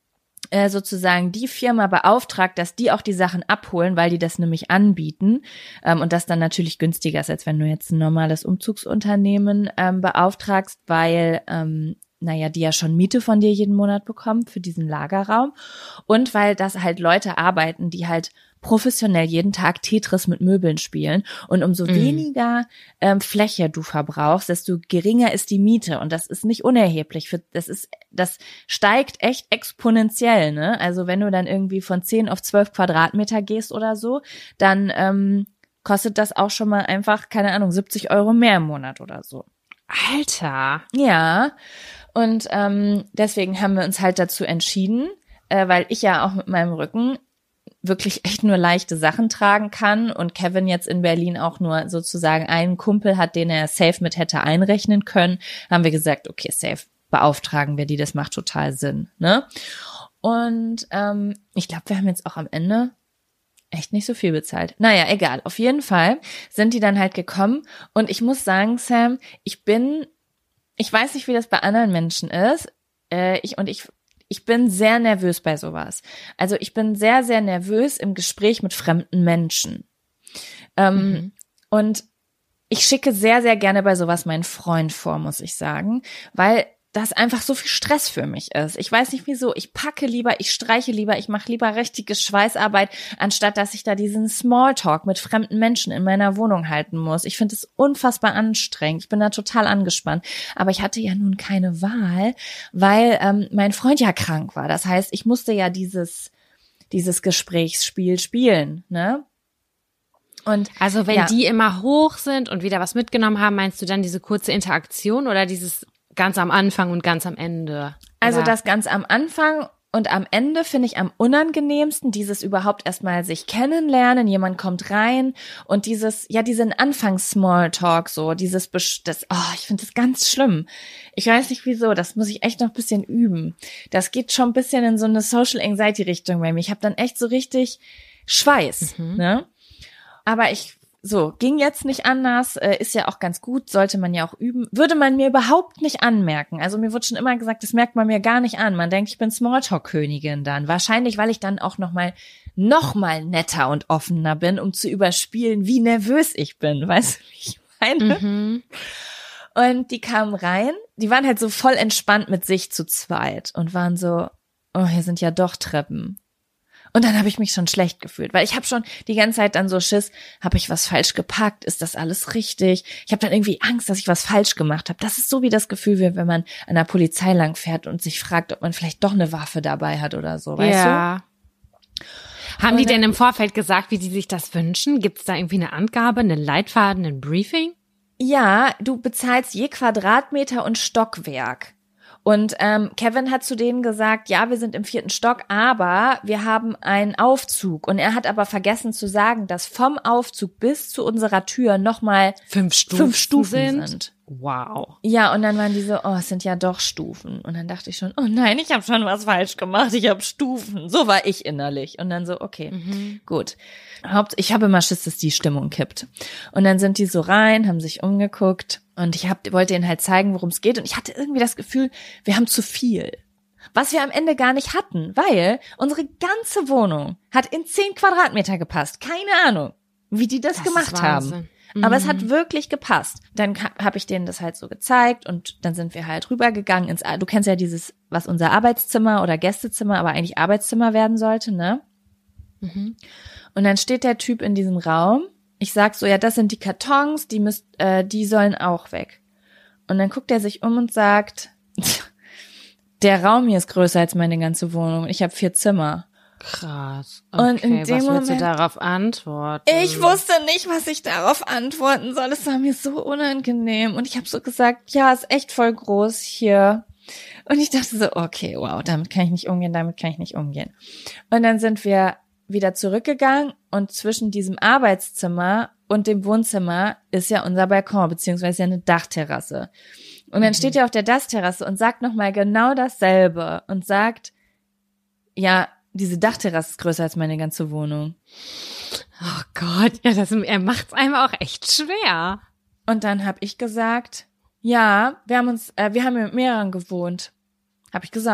äh, sozusagen die Firma beauftragt, dass die auch die Sachen abholen, weil die das nämlich anbieten ähm, und das dann natürlich günstiger ist, als wenn du jetzt ein normales Umzugsunternehmen ähm, beauftragst, weil ähm, naja, die ja schon Miete von dir jeden Monat bekommen für diesen Lagerraum und weil das halt Leute arbeiten, die halt professionell jeden Tag Tetris mit Möbeln spielen und umso Mhm. weniger ähm, Fläche du verbrauchst, desto geringer ist die Miete und das ist nicht unerheblich. Für, das ist, das steigt echt exponentiell, ne? Also wenn du dann irgendwie von zehn auf zwölf Quadratmeter gehst oder so, dann ähm, kostet das auch schon mal einfach, keine Ahnung, siebzig Euro mehr im Monat oder so. Alter. Ja, und ähm, deswegen haben wir uns halt dazu entschieden, äh, weil ich ja auch mit meinem Rücken wirklich echt nur leichte Sachen tragen kann und Kevin jetzt in Berlin auch nur sozusagen einen Kumpel hat, den er safe mit hätte einrechnen können, haben wir gesagt, okay, safe, beauftragen wir die, das macht total Sinn, ne? Und ähm, ich glaube, wir haben jetzt auch am Ende echt nicht so viel bezahlt. Naja, egal, auf jeden Fall sind die dann halt gekommen und ich muss sagen, Sam, ich bin, ich weiß nicht, wie das bei anderen Menschen ist, äh, ich und ich Ich bin sehr nervös bei sowas. Also ich bin sehr, sehr nervös im Gespräch mit fremden Menschen. Ähm, Mhm. Und ich schicke sehr, sehr gerne bei sowas meinen Freund vor, muss ich sagen, weil das einfach so viel Stress für mich ist. Ich weiß nicht wieso. Ich packe lieber, ich streiche lieber, ich mache lieber richtige Schweißarbeit, anstatt dass ich da diesen Smalltalk mit fremden Menschen in meiner Wohnung halten muss. Ich finde es unfassbar anstrengend. Ich bin da total angespannt. Aber ich hatte ja nun keine Wahl, weil ähm, mein Freund ja krank war. Das heißt, ich musste ja dieses, dieses Gesprächsspiel spielen, ne? Und Also wenn ja. die immer hoch sind und wieder was mitgenommen haben, meinst du dann diese kurze Interaktion oder dieses ganz am Anfang und ganz am Ende? Also Oder? das ganz am Anfang und am Ende finde ich am unangenehmsten, dieses überhaupt erstmal sich kennenlernen, jemand kommt rein und dieses, ja, diesen Anfangs-Smalltalk so, dieses, Besch- das, oh, ich finde das ganz schlimm. Ich weiß nicht wieso, das muss ich echt noch ein bisschen üben. Das geht schon ein bisschen in so eine Social-Anxiety-Richtung bei mir. Ich habe dann echt so richtig Schweiß, Mhm. ne? Aber ich So, ging jetzt nicht anders, äh, ist ja auch ganz gut, sollte man ja auch üben. Würde man mir überhaupt nicht anmerken. Also mir wurde schon immer gesagt, das merkt man mir gar nicht an. Man denkt, ich bin Smalltalk-Königin dann. Wahrscheinlich, weil ich dann auch nochmal noch mal netter und offener bin, um zu überspielen, wie nervös ich bin. Weißt du, wie ich meine? Mhm. Und die kamen rein, die waren halt so voll entspannt mit sich zu zweit und waren so, oh, hier sind ja doch Treppen. Und dann habe ich mich schon schlecht gefühlt, weil ich habe schon die ganze Zeit dann so Schiss, habe ich was falsch gepackt, ist das alles richtig? Ich habe dann irgendwie Angst, dass ich was falsch gemacht habe. Das ist so wie das Gefühl, wie wenn man an der Polizei lang fährt und sich fragt, ob man vielleicht doch eine Waffe dabei hat oder so, weißt ja. du? Haben Und die dann- denn im Vorfeld gesagt, wie die sich das wünschen? Gibt es da irgendwie eine Angabe, einen Leitfaden, ein Briefing? Ja, du bezahlst je Quadratmeter und Stockwerk. Und ähm, Kevin hat zu denen gesagt, ja, wir sind im vierten Stock, aber wir haben einen Aufzug. Und er hat aber vergessen zu sagen, dass vom Aufzug bis zu unserer Tür nochmal Fünf Stufen, fünf Stufen sind. sind. Wow. Ja, und dann waren die so, oh, es sind ja doch Stufen. Und dann dachte ich schon, oh nein, ich habe schon was falsch gemacht, ich habe Stufen. So war ich innerlich. Und dann so, okay, Mhm. gut. Haupt, ich habe immer Schiss, dass die Stimmung kippt. Und dann sind die so rein, haben sich umgeguckt und ich hab, wollte ihnen halt zeigen, worum es geht. Und ich hatte irgendwie das Gefühl, wir haben zu viel. Was wir am Ende gar nicht hatten, weil unsere ganze Wohnung hat in zehn Quadratmeter gepasst. Keine Ahnung, wie die das, Das gemacht ist haben. Wahnsinn. Aber es Mhm. hat wirklich gepasst. Dann habe ich denen das halt so gezeigt und dann sind wir halt rübergegangen ins, du kennst ja dieses, was unser Arbeitszimmer oder Gästezimmer, aber eigentlich Arbeitszimmer werden sollte, ne? Mhm. Und dann steht der Typ in diesem Raum. Ich sag so, ja, das sind die Kartons, die müsst, äh, die sollen auch weg. Und dann guckt er sich um und sagt, der Raum hier ist größer als meine ganze Wohnung. Ich habe vier Zimmer. Krass. Und Okay, in dem was willst du Moment- darauf antworten? Ich wusste nicht, was ich darauf antworten soll. Es war mir so unangenehm. Und ich habe so gesagt, ja, ist echt voll groß hier. Und ich dachte so, okay, wow, damit kann ich nicht umgehen, damit kann ich nicht umgehen. Und dann sind wir wieder zurückgegangen und zwischen diesem Arbeitszimmer und dem Wohnzimmer ist ja unser Balkon, beziehungsweise ja eine Dachterrasse. Und dann Mhm. steht er auf der Dachterrasse und sagt nochmal genau dasselbe und sagt, ja, diese Dachterrasse ist größer als meine ganze Wohnung. Oh Gott, ja, das, er macht's einem auch echt schwer. Und dann habe ich gesagt, ja, wir haben uns, äh, wir haben mit mehreren gewohnt. Habe ich gesagt.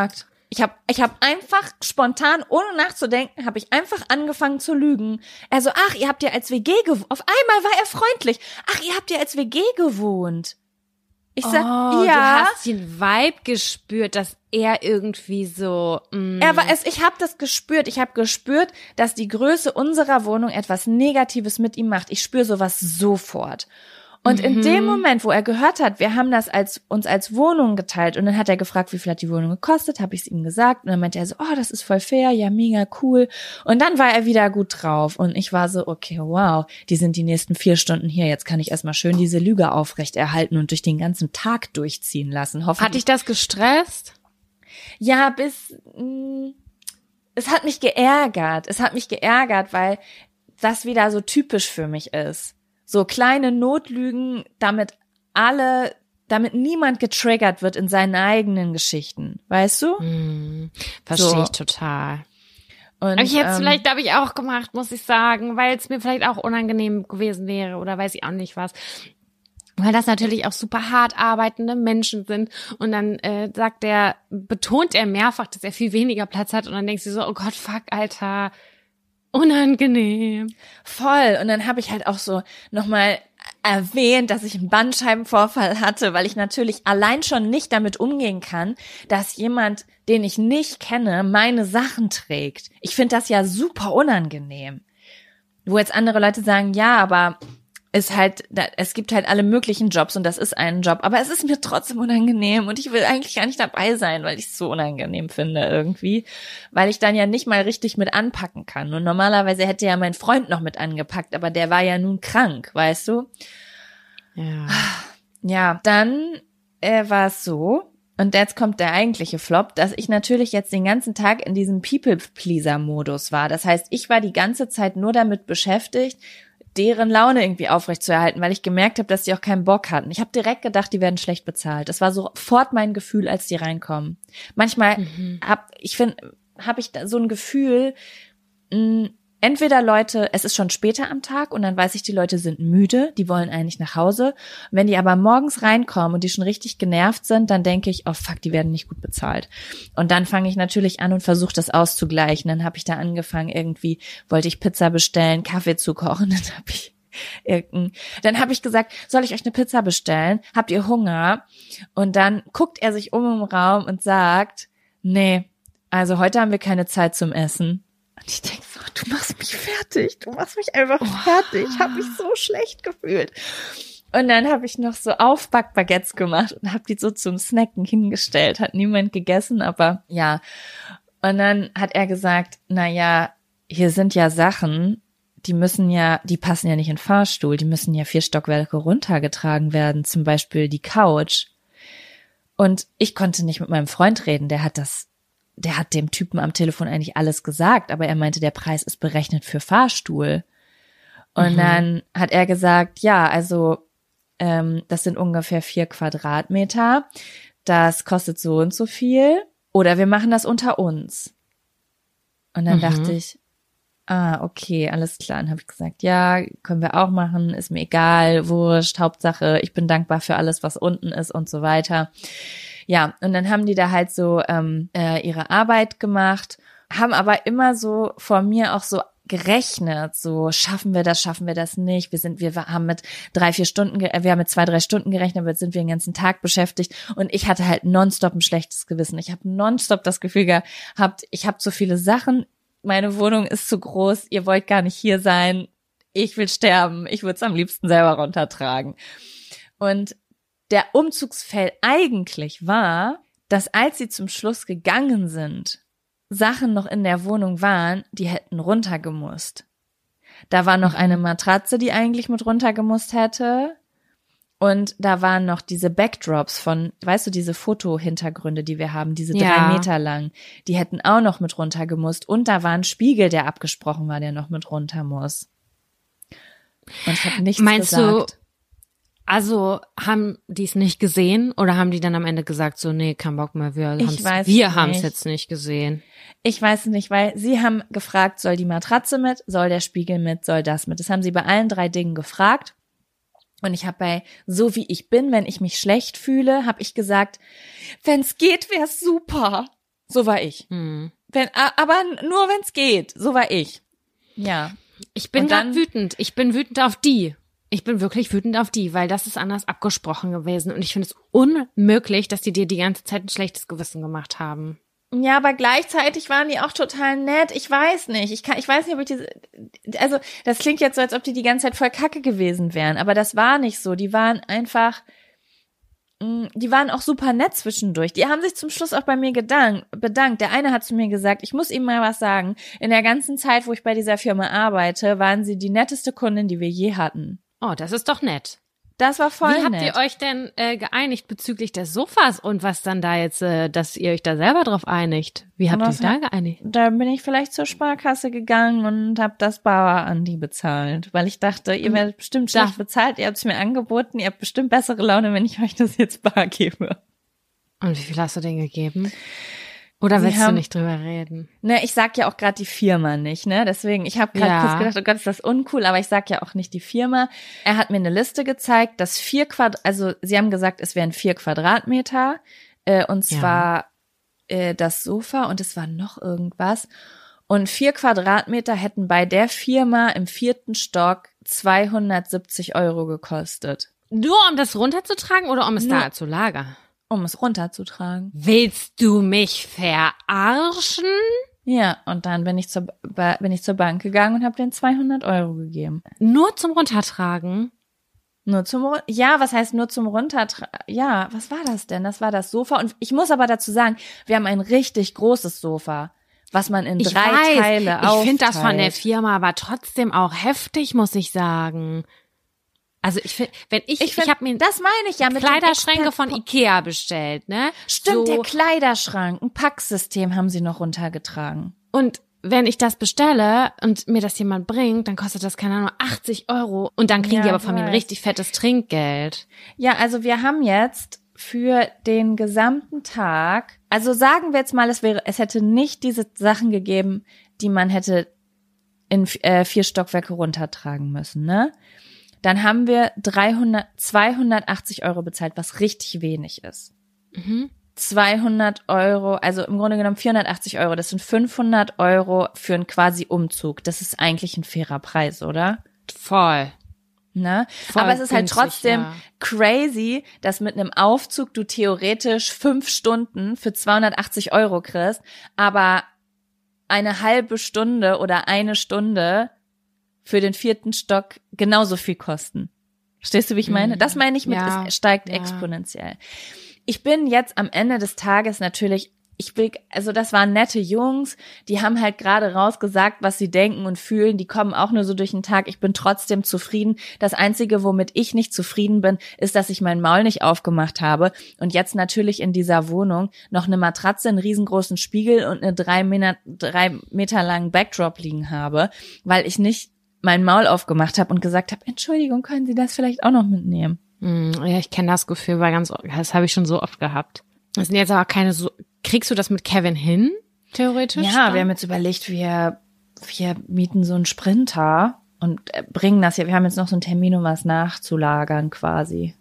Ich habe ich hab einfach spontan, ohne nachzudenken, habe ich einfach angefangen zu lügen. Er so, ach, ihr habt ja als W G gewohnt. Auf einmal war er freundlich. Ach, ihr habt ja als W G gewohnt. Ich sag, oh, ja. Du hast den Vibe gespürt, dass er irgendwie so. Mm. Er war es. Ich habe das gespürt. Ich habe gespürt, dass die Größe unserer Wohnung etwas Negatives mit ihm macht. Ich spüre sowas sofort. Und in dem Moment, wo er gehört hat, wir haben das als uns als Wohnung geteilt, und dann hat er gefragt, wie viel hat die Wohnung gekostet, habe ich es ihm gesagt, und dann meinte er so, oh, das ist voll fair, ja, mega cool. Und dann war er wieder gut drauf, und ich war so, okay, wow, die sind die nächsten vier Stunden hier, jetzt kann ich erstmal schön diese Lüge aufrechterhalten und durch den ganzen Tag durchziehen lassen. Hoffentlich. Hat dich das gestresst? Ja, bis mh, es hat mich geärgert. Es hat mich geärgert, weil das wieder so typisch für mich ist. So kleine Notlügen, damit alle, damit niemand getriggert wird in seinen eigenen Geschichten, weißt du? Hm, verstehe So. ich total. Und, Aber ich hätte es ähm, vielleicht, glaube ich, auch gemacht, muss ich sagen, weil es mir vielleicht auch unangenehm gewesen wäre oder weiß ich auch nicht was. Weil das natürlich auch super hart arbeitende Menschen sind. Und dann äh, sagt er, betont er mehrfach, dass er viel weniger Platz hat. Und dann denkst du so, oh Gott, fuck, Alter, unangenehm. Voll. Und dann habe ich halt auch so nochmal erwähnt, dass ich einen Bandscheibenvorfall hatte, weil ich natürlich allein schon nicht damit umgehen kann, dass jemand, den ich nicht kenne, meine Sachen trägt. Ich finde das ja super unangenehm. Wo jetzt andere Leute sagen, ja, aber ist halt, es gibt halt alle möglichen Jobs und das ist ein Job, aber es ist mir trotzdem unangenehm und ich will eigentlich gar nicht dabei sein, weil ich es so unangenehm finde irgendwie, weil ich dann ja nicht mal richtig mit anpacken kann. Und normalerweise hätte ja mein Freund noch mit angepackt, aber der war ja nun krank, weißt du? Ja. Ja, dann äh, war es so, und jetzt kommt der eigentliche Flop, dass ich natürlich jetzt den ganzen Tag in diesem People-Pleaser-Modus war. Das heißt, ich war die ganze Zeit nur damit beschäftigt, deren Laune irgendwie aufrechtzuerhalten, weil ich gemerkt habe, dass die auch keinen Bock hatten. Ich habe direkt gedacht, die werden schlecht bezahlt. Das war sofort mein Gefühl, als die reinkommen. Manchmal Mhm. hab ich finde, habe ich da so ein Gefühl, mh, entweder Leute, es ist schon später am Tag und dann weiß ich, die Leute sind müde, die wollen eigentlich nach Hause. Und wenn die aber morgens reinkommen und die schon richtig genervt sind, dann denke ich, oh fuck, die werden nicht gut bezahlt. Und dann fange ich natürlich an und versuche das auszugleichen. Dann habe ich da angefangen, irgendwie wollte ich Pizza bestellen, Kaffee zu kochen, dann habe ich irgendein, dann habe ich gesagt, soll ich euch eine Pizza bestellen? Habt ihr Hunger? Und dann guckt er sich um im Raum und sagt, nee, also heute haben wir keine Zeit zum Essen. Und ich denke so, du machst mich fertig, du machst mich einfach fertig. Ich habe mich so schlecht gefühlt. Und dann habe ich noch so Aufbackbaguettes gemacht und habe die so zum Snacken hingestellt. Hat niemand gegessen, aber ja. Und dann hat er gesagt, na ja, hier sind ja Sachen, die müssen ja, die passen ja nicht in den Fahrstuhl, die müssen ja vier Stockwerke runtergetragen werden, zum Beispiel die Couch. Und ich konnte nicht mit meinem Freund reden, der hat das Der hat dem Typen am Telefon eigentlich alles gesagt, aber er meinte, der Preis ist berechnet für Fahrstuhl. Und Mhm. dann hat er gesagt, ja, also ähm, das sind ungefähr vier Quadratmeter, das kostet so und so viel, oder wir machen das unter uns. Und dann Mhm. dachte ich, ah, okay, alles klar. Dann habe ich gesagt, ja, können wir auch machen, ist mir egal, wurscht, Hauptsache, ich bin dankbar für alles, was unten ist und so weiter. Ja, und dann haben die da halt so ähm, äh, ihre Arbeit gemacht, haben aber immer so vor mir auch so gerechnet, so schaffen wir das, schaffen wir das nicht. Wir sind, wir haben mit drei, vier Stunden, ge- äh, wir haben mit zwei, drei Stunden gerechnet, aber jetzt sind wir den ganzen Tag beschäftigt. Und ich hatte halt nonstop ein schlechtes Gewissen. Ich habe nonstop das Gefühl gehabt, ich habe so viele Sachen, meine Wohnung ist zu groß, ihr wollt gar nicht hier sein, ich will sterben, ich würde es am liebsten selber runtertragen. Und der Umzugsfall eigentlich war, dass als sie zum Schluss gegangen sind, Sachen noch in der Wohnung waren, die hätten runtergemusst. Da war noch eine Matratze, die eigentlich mit runtergemusst hätte. Und da waren noch diese Backdrops von, weißt du, diese Fotohintergründe, die wir haben, diese Ja. drei Meter lang, die hätten auch noch mit runtergemusst. Und da war ein Spiegel, der abgesprochen war, der noch mit runter muss. Und ich habe nichts Meinst gesagt. du, also haben die es nicht gesehen oder haben die dann am Ende gesagt, so, nee, kein Bock mehr, wir Ich haben's, weiß wir nicht. haben es jetzt nicht gesehen. Ich weiß nicht, weil sie haben gefragt, soll die Matratze mit, soll der Spiegel mit, soll das mit. Das haben sie bei allen drei Dingen gefragt. Und ich habe bei so wie ich bin, wenn ich mich schlecht fühle, habe ich gesagt, wenn's geht, wär's super. So war ich. Hm. Wenn, aber nur wenn's geht. So war ich. Ja. Ich bin Und dann- grad wütend. Ich bin wütend auf die. Ich bin wirklich wütend auf die, weil das ist anders abgesprochen gewesen. Und ich finde es unmöglich, dass die dir die ganze Zeit ein schlechtes Gewissen gemacht haben. Ja, aber gleichzeitig waren die auch total nett. Ich weiß nicht. Ich kann, ich weiß nicht, ob ich diese, also, das klingt jetzt so, als ob die die ganze Zeit voll kacke gewesen wären. Aber das war nicht so. Die waren einfach, mh, die waren auch super nett zwischendurch. Die haben sich zum Schluss auch bei mir gedankt, bedankt. Der eine hat zu mir gesagt, ich muss ihm mal was sagen. In der ganzen Zeit, wo ich bei dieser Firma arbeite, waren sie die netteste Kundin, die wir je hatten. Oh, das ist doch nett. Das war voll Wie habt nett. ihr euch denn äh, geeinigt bezüglich des Sofas und was dann da jetzt, äh, dass ihr euch da selber drauf einigt? Wie habt ihr Das euch da hat- geeinigt? Da bin ich vielleicht zur Sparkasse gegangen und habe das bar an die bezahlt, weil ich dachte, ihr werdet bestimmt schlecht Da- bezahlt, ihr habt es mir angeboten, ihr habt bestimmt bessere Laune, wenn ich euch das jetzt bar gebe. Und wie viel hast du denen gegeben? Oder Sie willst haben- du nicht drüber reden? Ne, ich sag ja auch gerade die Firma nicht, ne? Deswegen, ich habe gerade Ja. kurz gedacht, oh Gott, ist das uncool, aber ich sag ja auch nicht die Firma. Er hat mir eine Liste gezeigt, dass vier Quadrat, also sie haben gesagt, es wären vier Quadratmeter, äh, und Ja. zwar äh, das Sofa und es war noch irgendwas. Und vier Quadratmeter hätten bei der Firma im vierten Stock zweihundertsiebzig Euro gekostet, Nur um das runterzutragen oder um es Nur- da zu lagern? um es runterzutragen. Willst du mich verarschen? Ja, und dann bin ich zur, ba- bin ich zur Bank gegangen und habe denen zweihundert Euro gegeben. Nur zum Runtertragen? Nur zum, Ru- ja, was heißt nur zum Runtertragen? Ja, was war das denn? Das war das Sofa. Und ich muss aber dazu sagen, wir haben ein richtig großes Sofa, was man in Ich drei weiß, Teile ich finde das von der aufteilt. Firma aber trotzdem auch heftig, muss ich sagen. Also ich finde, wenn ich, Ich ich, find, habe mir das meine ich ja mit dem Kleiderschränke Expert- von Ikea bestellt, ne? Stimmt, so, der Kleiderschrank, ein Packsystem haben sie noch runtergetragen. Und wenn ich das bestelle und mir das jemand bringt, dann kostet das, keine Ahnung, achtzig Euro. Und dann kriegen Ja, die aber ich von mir ein weiß. richtig fettes Trinkgeld. Ja, also wir haben jetzt für den gesamten Tag, also sagen wir jetzt mal, es wäre, es hätte nicht diese Sachen gegeben, die man hätte in äh, vier Stockwerke runtertragen müssen, ne? Dann haben wir dreihundert, zweihundertachtzig Euro bezahlt, was richtig wenig ist. Mhm. zweihundert Euro, also im Grunde genommen vierhundertachtzig Euro, das sind fünfhundert Euro für einen quasi Umzug. Das ist eigentlich ein fairer Preis, oder? Voll. Ne? Voll Aber es ist halt günstig, trotzdem ja. crazy, dass mit einem Aufzug du theoretisch fünf Stunden für zweihundertachtzig Euro kriegst, aber eine halbe Stunde oder eine Stunde für den vierten Stock genauso viel kosten. Verstehst du, wie ich meine? Das meine ich mit, Ja, es steigt ja. exponentiell. Ich bin jetzt am Ende des Tages natürlich, ich will, also das waren nette Jungs, die haben halt gerade rausgesagt, was sie denken und fühlen, die kommen auch nur so durch den Tag, ich bin trotzdem zufrieden. Das Einzige, womit ich nicht zufrieden bin, ist, dass ich mein Maul nicht aufgemacht habe und jetzt natürlich in dieser Wohnung noch eine Matratze, einen riesengroßen Spiegel und eine drei Meter, drei Meter langen Backdrop liegen habe, weil ich nicht mein Maul aufgemacht habe und gesagt habe, Entschuldigung, können Sie das vielleicht auch noch mitnehmen? Hm, ja, ich kenne das Gefühl, weil ganz, das habe ich schon so oft gehabt. Das sind jetzt aber keine so, kriegst du das mit Kevin hin, theoretisch? Ja, dann? wir haben jetzt überlegt, wir, wir mieten so einen Sprinter und äh, bringen das ja, wir haben jetzt noch so einen Termin, um was nachzulagern quasi.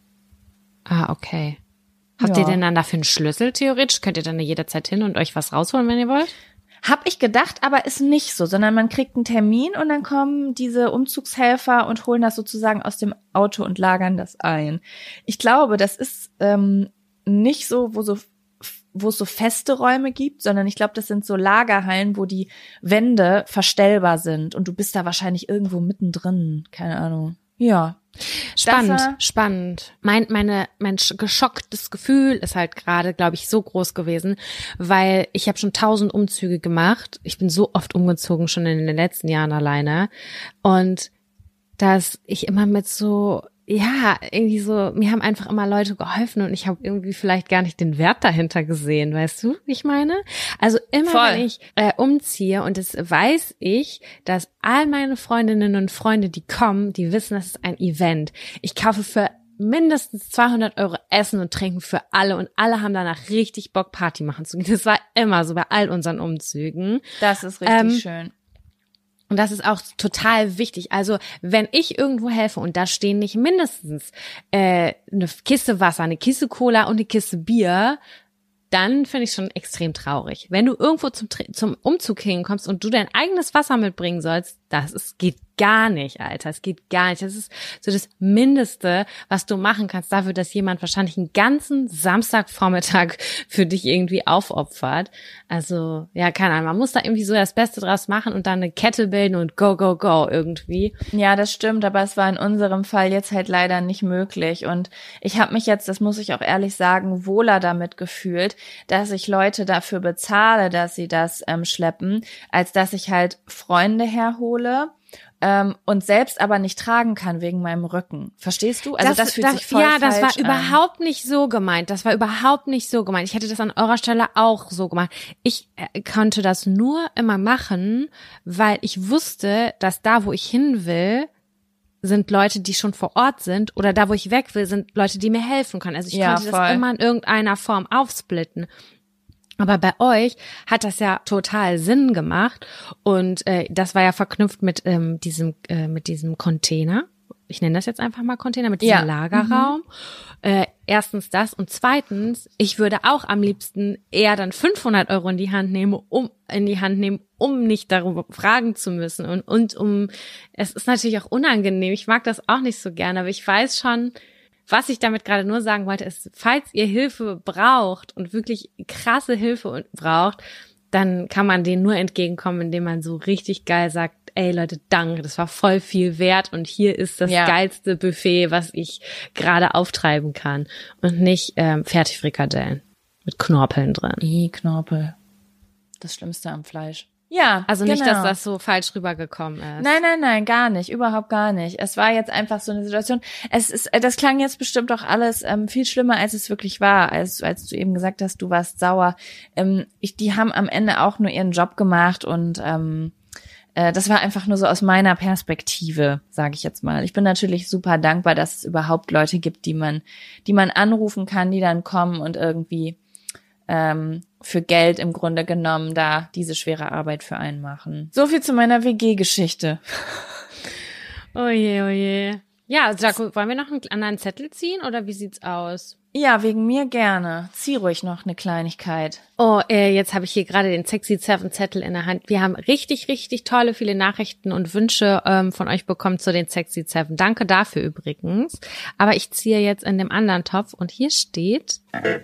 Ah, okay. Habt Ja. ihr denn dann dafür einen Schlüssel, theoretisch? Könnt ihr dann jederzeit hin und euch was rausholen, wenn ihr wollt? Hab ich gedacht, aber ist nicht so, sondern man kriegt einen Termin und dann kommen diese Umzugshelfer und holen das sozusagen aus dem Auto und lagern das ein. Ich glaube, das ist ähm, nicht so, wo so wo es so feste Räume gibt, sondern ich glaube, das sind so Lagerhallen, wo die Wände verstellbar sind und du bist da wahrscheinlich irgendwo mittendrin, keine Ahnung. Ja. Spannend, Das war- spannend. Mein, meine, mein sch- geschocktes Gefühl ist halt gerade, glaube ich, so groß gewesen, weil ich habe schon tausend Umzüge gemacht. Ich bin so oft umgezogen, schon in den letzten Jahren alleine. Und dass ich immer mit so, ja, irgendwie so, mir haben einfach immer Leute geholfen und ich habe irgendwie vielleicht gar nicht den Wert dahinter gesehen, weißt du, wie ich meine? Also immer, Voll. wenn ich äh, umziehe und das weiß ich, dass all meine Freundinnen und Freunde, die kommen, die wissen, das ist ein Event. Ich kaufe für mindestens zweihundert Euro Essen und Trinken für alle und alle haben danach richtig Bock, Party machen zu gehen. Das war immer so bei all unseren Umzügen. Das ist richtig Ähm, schön. Und das ist auch total wichtig. Also wenn ich irgendwo helfe und da stehen nicht mindestens äh, eine Kiste Wasser, eine Kiste Cola und eine Kiste Bier, dann finde ich schon extrem traurig. Wenn du irgendwo zum, zum Umzug hinkommst und du dein eigenes Wasser mitbringen sollst, das ist, geht gar nicht, Alter. Es geht gar nicht. Das ist so das Mindeste, was du machen kannst dafür, dass jemand wahrscheinlich einen ganzen Samstagvormittag für dich irgendwie aufopfert. Also, ja, keine Ahnung. Man muss da irgendwie so das Beste draus machen und dann eine Kette bilden und go, go, go irgendwie. Ja, das stimmt, aber es war in unserem Fall jetzt halt leider nicht möglich. Und ich habe mich jetzt, das muss ich auch ehrlich sagen, wohler damit gefühlt, dass ich Leute dafür bezahle, dass sie das ähm, schleppen, als dass ich halt Freunde herhole. Ähm, und selbst aber nicht tragen kann wegen meinem Rücken. Verstehst du? Also das, das fühlt das, sich voll ja, das falsch war an. überhaupt nicht so gemeint. Das war überhaupt nicht so gemeint. Ich hätte das an eurer Stelle auch so gemacht. Ich äh, konnte das nur immer machen, weil ich wusste, dass da, wo ich hin will, sind Leute, die schon vor Ort sind, oder da, wo ich weg will, sind Leute, die mir helfen können. Also ich Ja, konnte voll. das immer in irgendeiner Form aufsplitten. Aber bei euch hat das ja total Sinn gemacht und äh, das war ja verknüpft mit ähm, diesem äh, mit diesem Container. Ich nenne das jetzt einfach mal Container, mit diesem Ja. Lagerraum. Mhm. Äh, erstens das und zweitens, ich würde auch am liebsten eher dann fünfhundert Euro in die Hand nehmen, um in die Hand nehmen, um nicht darüber fragen zu müssen und und um. Es ist natürlich auch unangenehm. Ich mag das auch nicht so gerne, aber ich weiß schon. Was ich damit gerade nur sagen wollte, ist, falls ihr Hilfe braucht und wirklich krasse Hilfe braucht, dann kann man denen nur entgegenkommen, indem man so richtig geil sagt, ey Leute, danke, das war voll viel wert und hier ist das Ja. geilste Buffet, was ich gerade auftreiben kann. Und nicht ähm, Fertigfrikadellen mit Knorpeln drin. I, Knorpel. Das Schlimmste am Fleisch. Ja, Also genau. nicht, dass das so falsch rübergekommen ist. Nein, nein, nein, gar nicht, überhaupt gar nicht. Es war jetzt einfach so eine Situation. Es ist, das klang jetzt bestimmt auch alles ähm, viel schlimmer, als es wirklich war, als als du eben gesagt hast, du warst sauer. Ähm, ich, die haben am Ende auch nur ihren Job gemacht und ähm, äh, das war einfach nur so aus meiner Perspektive, sage ich jetzt mal. Ich bin natürlich super dankbar, dass es überhaupt Leute gibt, die man, die man anrufen kann, die dann kommen und irgendwie ähm, für Geld im Grunde genommen da diese schwere Arbeit für einen machen. So viel zu meiner W G-Geschichte. Oh je, oh je. Ja, Jaco, wollen wir noch einen anderen Zettel ziehen oder wie sieht's aus? Ja, wegen mir gerne. Zieh ruhig noch eine Kleinigkeit. Oh, äh, jetzt habe ich hier gerade den Sexy Seven Zettel in der Hand. Wir haben richtig, richtig tolle, viele Nachrichten und Wünsche ähm, von euch bekommen zu den Sexy Seven. Danke dafür übrigens. Aber ich ziehe jetzt in dem anderen Topf und hier steht...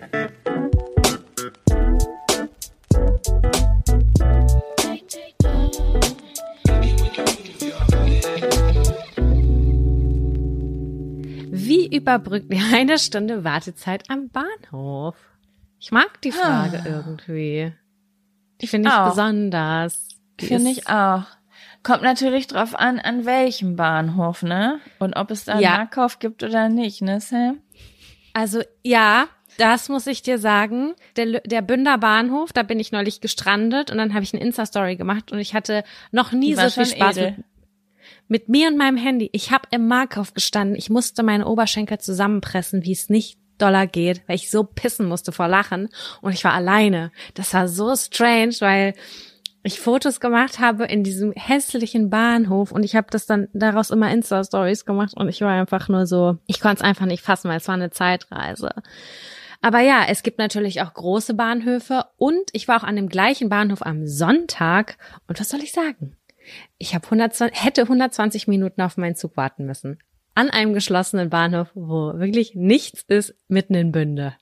Wie überbrückt ihr eine Stunde Wartezeit am Bahnhof? Ich mag die Frage Ah. irgendwie. Die finde ich auch. besonders. Die Finde ist- ich auch. Kommt natürlich drauf an, an welchem Bahnhof, ne? Und ob es da einen Ja. Nahkauf gibt oder nicht, ne, Sam? Also ja, das muss ich dir sagen. Der, Lü- der Bünder Bahnhof, da bin ich neulich gestrandet und dann habe ich eine Insta-Story gemacht und ich hatte noch nie Die so war viel schon Spaß edel. mit, mit mir und meinem Handy. Ich habe im Markauf gestanden. Ich musste meine Oberschenkel zusammenpressen, wie es nicht doller geht, weil ich so pissen musste vor Lachen und ich war alleine. Das war so strange, weil ich Fotos gemacht habe in diesem hässlichen Bahnhof und ich habe das dann daraus immer Insta-Stories gemacht und ich war einfach nur so, ich konnte es einfach nicht fassen, weil es war eine Zeitreise. Aber ja, es gibt natürlich auch große Bahnhöfe und ich war auch an dem gleichen Bahnhof am Sonntag und was soll ich sagen? Ich habe hundertzwanzig, hätte hundertzwanzig Minuten auf meinen Zug warten müssen. An einem geschlossenen Bahnhof, wo wirklich nichts ist, mitten in Bünde.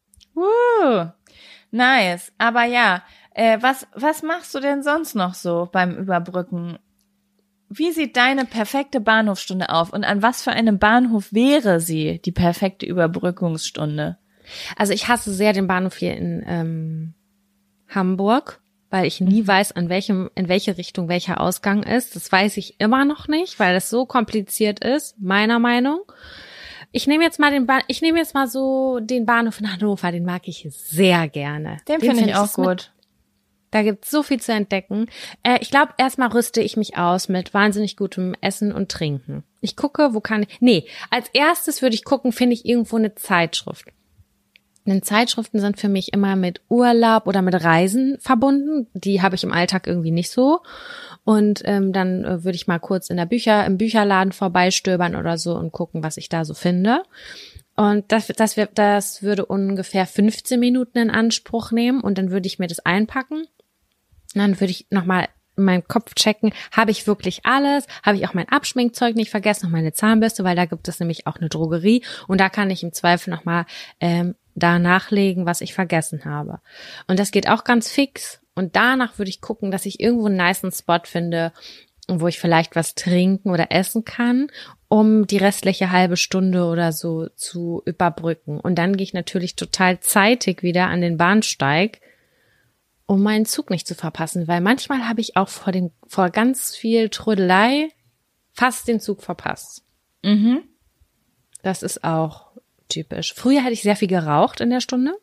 Uh, nice. Aber ja, äh, was, was machst du denn sonst noch so beim Überbrücken? Wie sieht deine perfekte Bahnhofsstunde auf? Und an was für einem Bahnhof wäre sie, die perfekte Überbrückungsstunde? Also ich hasse sehr den Bahnhof hier in ähm, Hamburg, weil ich nie weiß, an welchem, in welche Richtung welcher Ausgang ist. Das weiß ich immer noch nicht, weil das so kompliziert ist, meiner Meinung. Ich nehme jetzt mal den ba- ich nehme jetzt mal so den Bahnhof in Hannover, den mag ich sehr gerne. Den finde find ich auch das mit- gut. Da gibt's so viel zu entdecken. Äh, ich glaube, erstmal rüste ich mich aus mit wahnsinnig gutem Essen und Trinken. Ich gucke, wo kann ich... Nee, als erstes würde ich gucken, finde ich irgendwo eine Zeitschrift. Denn Zeitschriften sind für mich immer mit Urlaub oder mit Reisen verbunden. Die habe ich im Alltag irgendwie nicht so. Und ähm, dann äh, würde ich mal kurz in der Bücher, im Bücherladen vorbeistöbern oder so und gucken, was ich da so finde. Und das, das, wir- das würde ungefähr fünfzehn Minuten in Anspruch nehmen und dann würde ich mir das einpacken. Und dann würde ich nochmal in meinem Kopf checken, habe ich wirklich alles? Habe ich auch mein Abschminkzeug nicht vergessen, noch meine Zahnbürste, weil da gibt es nämlich auch eine Drogerie und da kann ich im Zweifel nochmal ähm, da nachlegen, was ich vergessen habe. Und das geht auch ganz fix und danach würde ich gucken, dass ich irgendwo einen nicen Spot finde, wo ich vielleicht was trinken oder essen kann, um die restliche halbe Stunde oder so zu überbrücken. Und dann gehe ich natürlich total zeitig wieder an den Bahnsteig, um meinen Zug nicht zu verpassen, weil manchmal habe ich auch vor dem vor ganz viel Trödelei fast den Zug verpasst. Mhm. Das ist auch typisch. Früher hätte ich sehr viel geraucht in der Stunde.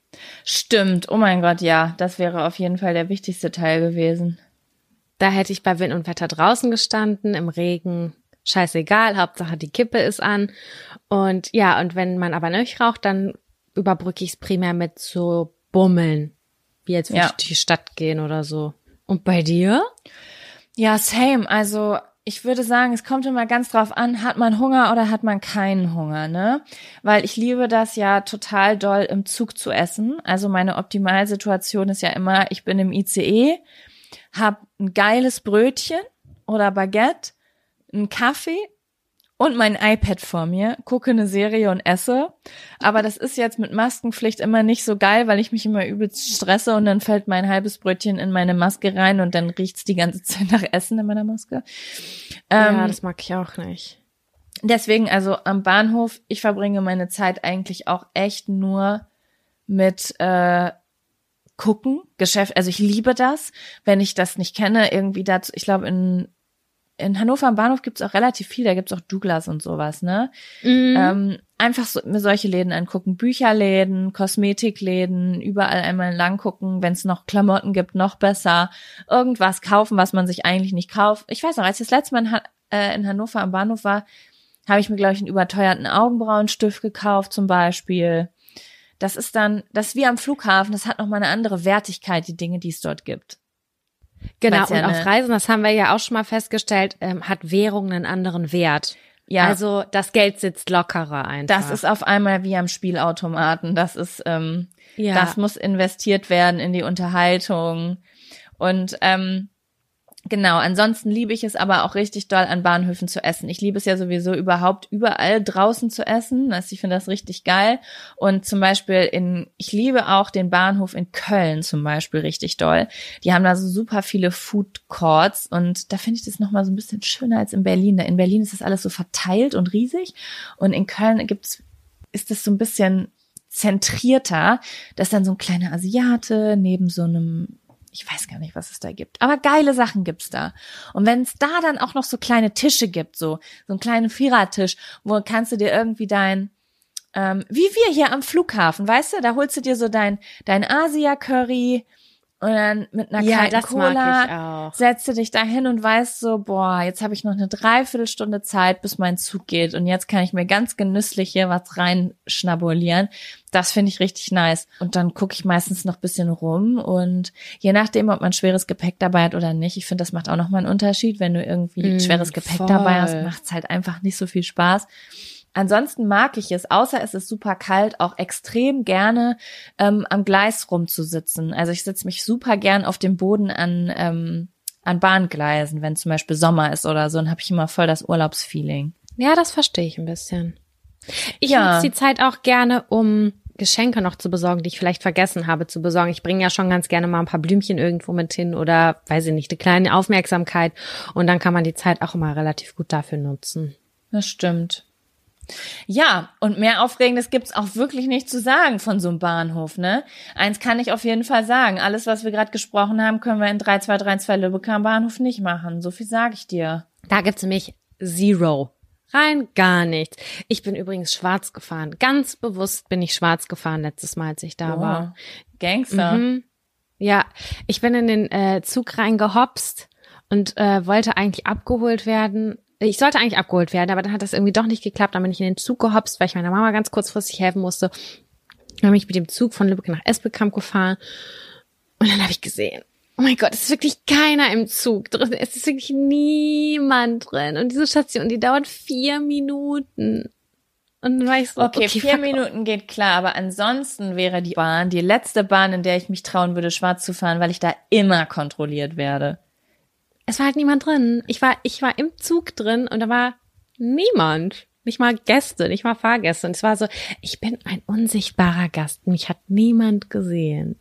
Stimmt, oh mein Gott, ja, das wäre auf jeden Fall der wichtigste Teil gewesen. Da hätte ich bei Wind und Wetter draußen gestanden, im Regen, scheißegal, Hauptsache die Kippe ist an. Und ja, und wenn man aber nicht raucht, dann überbrücke ich es primär mit so Bummeln, wie jetzt würde Ja. ich durch die Stadt gehen oder so. Und bei dir? Ja, same. Also ich würde sagen, es kommt immer ganz drauf an, hat man Hunger oder hat man keinen Hunger, ne? Weil ich liebe das ja total doll im Zug zu essen. Also meine Optimalsituation ist ja immer, ich bin im I C E, hab ein geiles Brötchen oder Baguette, einen Kaffee und mein iPad vor mir, gucke eine Serie und esse. Aber das ist jetzt mit Maskenpflicht immer nicht so geil, weil ich mich immer übelst stresse und dann fällt mein halbes Brötchen in meine Maske rein und dann riecht's die ganze Zeit nach Essen in meiner Maske. Ähm, Ja, das mag ich auch nicht. deswegen, also am Bahnhof, ich verbringe meine Zeit eigentlich auch echt nur mit äh, gucken, Geschäft, also ich liebe das, wenn ich das nicht kenne, irgendwie dazu, ich glaube in in Hannover am Bahnhof gibt's auch relativ viel, da gibt's auch Douglas und sowas, ne? Mhm. Ähm, einfach so, mir solche Läden angucken, Bücherläden, Kosmetikläden, überall einmal lang gucken, wenn es noch Klamotten gibt, noch besser, irgendwas kaufen, was man sich eigentlich nicht kauft. Ich weiß noch, als ich das letzte Mal in, Han- äh, in Hannover am Bahnhof war, habe ich mir, glaube ich, einen überteuerten Augenbrauenstift gekauft zum Beispiel. Das ist dann, das ist wie am Flughafen, das hat nochmal eine andere Wertigkeit, die Dinge, die es dort gibt. Genau, Weil's ja und auf eine- Reisen, das haben wir ja auch schon mal festgestellt, ähm, hat Währung einen anderen Wert. Ja. Also das Geld sitzt lockerer einfach. Das ist auf einmal wie am Spielautomaten. Das ist, ähm, Ja. das muss investiert werden in die Unterhaltung. Und ähm, genau, ansonsten liebe ich es aber auch richtig doll, an Bahnhöfen zu essen. Ich liebe es ja sowieso überhaupt überall draußen zu essen. Also ich finde das richtig geil. Und zum Beispiel in, ich liebe auch den Bahnhof in Köln zum Beispiel richtig doll. Die haben da so super viele Food Courts und da finde ich das nochmal so ein bisschen schöner als in Berlin. In Berlin ist das alles so verteilt und riesig und in Köln gibt's, ist das so ein bisschen zentrierter. Da ist dann so ein kleiner Asiate neben so einem, ich weiß gar nicht, was es da gibt. Aber geile Sachen gibt's da. Und wenn es da dann auch noch so kleine Tische gibt, so so einen kleinen Vierertisch, wo kannst du dir irgendwie dein, ähm, wie wir hier am Flughafen, weißt du, da holst du dir so dein dein Asia-Curry und dann mit einer Ja, kalten das mag Cola ich auch. setzt du dich da hin und weißt so, boah, jetzt habe ich noch eine Dreiviertelstunde Zeit, bis mein Zug geht und jetzt kann ich mir ganz genüsslich hier was reinschnabulieren. Das finde ich richtig nice. Und dann gucke ich meistens noch ein bisschen rum und je nachdem, ob man schweres Gepäck dabei hat oder nicht, ich finde, das macht auch nochmal einen Unterschied. Wenn du irgendwie Mm, schweres Gepäck voll. dabei hast, macht's halt einfach nicht so viel Spaß. Ansonsten mag ich es, außer es ist super kalt, auch extrem gerne ähm, am Gleis rumzusitzen. Also ich sitze mich super gern auf dem Boden an ähm, an Bahngleisen, wenn zum Beispiel Sommer ist oder so, dann habe ich immer voll das Urlaubsfeeling. Ja, das verstehe ich ein bisschen. Ich Ja. nutze die Zeit auch gerne, um Geschenke noch zu besorgen, die ich vielleicht vergessen habe zu besorgen. Ich bringe ja schon ganz gerne mal ein paar Blümchen irgendwo mit hin oder, weiß ich nicht, eine kleine Aufmerksamkeit. Und dann kann man die Zeit auch immer relativ gut dafür nutzen. Das stimmt. Ja, und mehr Aufregendes gibt's auch wirklich nicht zu sagen von so einem Bahnhof, ne? Eins kann ich auf jeden Fall sagen. Alles, was wir gerade gesprochen haben, können wir in drei zwei drei zwei Lübeck am Bahnhof nicht machen. So viel sage ich dir. Da gibt's nämlich Zero. Rein gar nichts. Ich bin übrigens schwarz gefahren. Ganz bewusst bin ich schwarz gefahren letztes Mal, als ich da war. Gangster. Mhm. Ja, ich bin in den äh, Zug reingehopst und äh, wollte eigentlich abgeholt werden. Ich sollte eigentlich abgeholt werden, aber dann hat das irgendwie doch nicht geklappt. Dann bin ich in den Zug gehopst, weil ich meiner Mama ganz kurzfristig helfen musste. Dann bin ich mit dem Zug von Lübeck nach Espelkamp gefahren und dann habe ich gesehen, oh mein Gott, es ist wirklich keiner im Zug drin. Es ist wirklich niemand drin. Und diese Station, die dauert vier Minuten. Und dann war ich so, Okay, okay, vier fuck Minuten geht klar, aber ansonsten wäre die Bahn die letzte Bahn, in der ich mich trauen würde, schwarz zu fahren, weil ich da immer kontrolliert werde. Es war halt niemand drin. Ich war, ich war im Zug drin und da war niemand. Nicht mal Gäste, nicht mal Fahrgäste. Und es war so, ich bin ein unsichtbarer Gast. Mich hat niemand gesehen.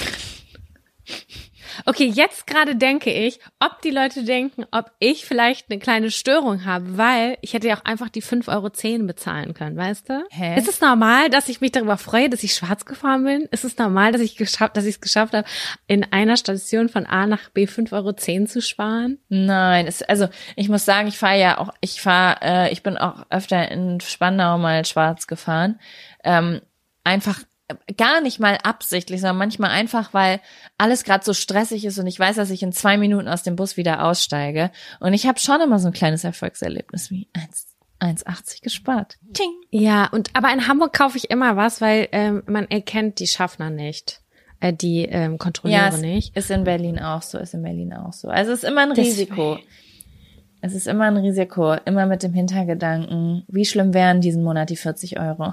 Okay, jetzt gerade denke ich, ob die Leute denken, ob ich vielleicht eine kleine Störung habe, weil ich hätte ja auch einfach die fünf Euro zehn bezahlen können, weißt du? Hä? Ist es normal, dass ich mich darüber freue, dass ich schwarz gefahren bin? Ist es normal, dass ich geschafft, dass ich es geschafft habe, in einer Station von A nach B fünf Euro zehn zu sparen? Nein, es, also ich muss sagen, ich fahre ja auch, ich fahre, äh, ich bin auch öfter in Spandau mal schwarz gefahren. Ähm, einfach gar nicht mal absichtlich, sondern manchmal einfach, weil alles gerade so stressig ist und ich weiß, dass ich in zwei Minuten aus dem Bus wieder aussteige. Und ich habe schon immer so ein kleines Erfolgserlebnis wie eins achtzig gespart. Ting. Ja, und aber in Hamburg kaufe ich immer was, weil ähm, man erkennt die Schaffner nicht, äh, die ähm, Kontrolleure Ja, es nicht. ist in Berlin auch so, ist in Berlin auch so. Also es ist immer ein Deswegen. Risiko. Es ist immer ein Risiko, immer mit dem Hintergedanken, wie schlimm wären diesen Monat die vierzig Euro.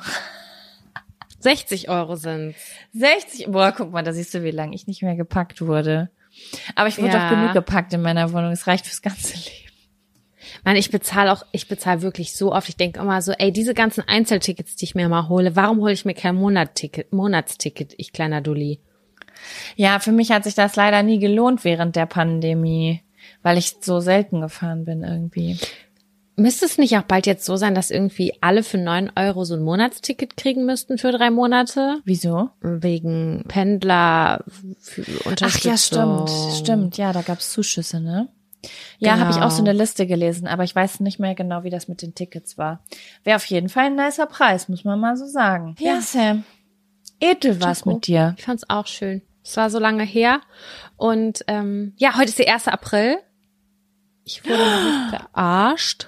sechzig Euro sind. sechzig, boah, guck mal, da siehst du, wie lange ich nicht mehr gepackt wurde. Aber ich wurde Ja. doch genug gepackt in meiner Wohnung, es reicht fürs ganze Leben. Mann, ich bezahle auch, ich bezahle wirklich so oft. Ich denke immer so, ey, diese ganzen Einzeltickets, die ich mir mal hole, warum hole ich mir kein Monatsticket, Monatsticket, ich kleiner Dulli? Ja, für mich hat sich das leider nie gelohnt während der Pandemie, weil ich so selten gefahren bin irgendwie. Müsste es nicht auch bald jetzt so sein, dass irgendwie alle für neun Euro so ein Monatsticket kriegen müssten für drei Monate? Wieso? Wegen Pendler, für Ach Unterstützung. ja, stimmt, stimmt. Ja, da gab's Zuschüsse, ne? Ja, Genau. habe ich auch so eine Liste gelesen, aber ich weiß nicht mehr genau, wie das mit den Tickets war. Wäre auf jeden Fall ein nicer Preis, muss man mal so sagen. Ja, Sam. Edel war's Chapeau. mit dir. Ich fand's auch schön. Es war so lange her. Und ähm, ja, heute ist der erste April. Ich wurde noch nicht verarscht.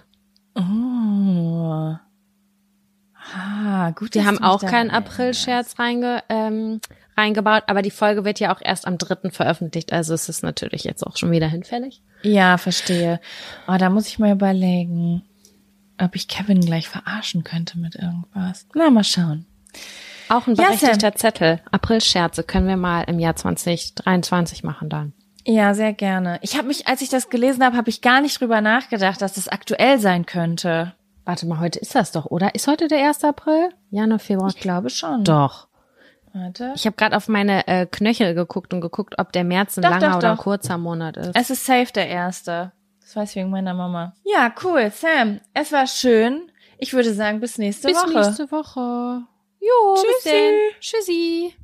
Oh. Ah, gut. Wir dass haben du mich auch daran keinen erinnerst. April-Scherz reinge, ähm, reingebaut, aber die Folge wird ja auch erst am dritten veröffentlicht, also es ist natürlich jetzt auch schon wieder hinfällig. Ja, verstehe. Oh, da muss ich mal überlegen, ob ich Kevin gleich verarschen könnte mit irgendwas. Na, mal schauen. Auch ein Ja, berechtigter Zettel. April-Scherze können wir mal im Jahr zwanzig dreiundzwanzig machen dann. Ja, sehr gerne. Ich habe mich, als ich das gelesen habe, habe ich gar nicht drüber nachgedacht, dass das aktuell sein könnte. Warte mal, heute ist das doch, oder? Ist heute der erste April? Januar, Februar? Ich glaube schon. Doch. Warte. Ich habe gerade auf meine äh, Knöchel geguckt und geguckt, ob der März ein Doch, langer doch, oder ein doch. kurzer Monat ist. Es ist safe der erste. Das weiß ich wegen meiner Mama. Ja, cool. Sam, es war schön. Ich würde sagen, bis nächste Bis Woche. nächste Woche. Jo, bis Tschüssi. denn. Tschüssi.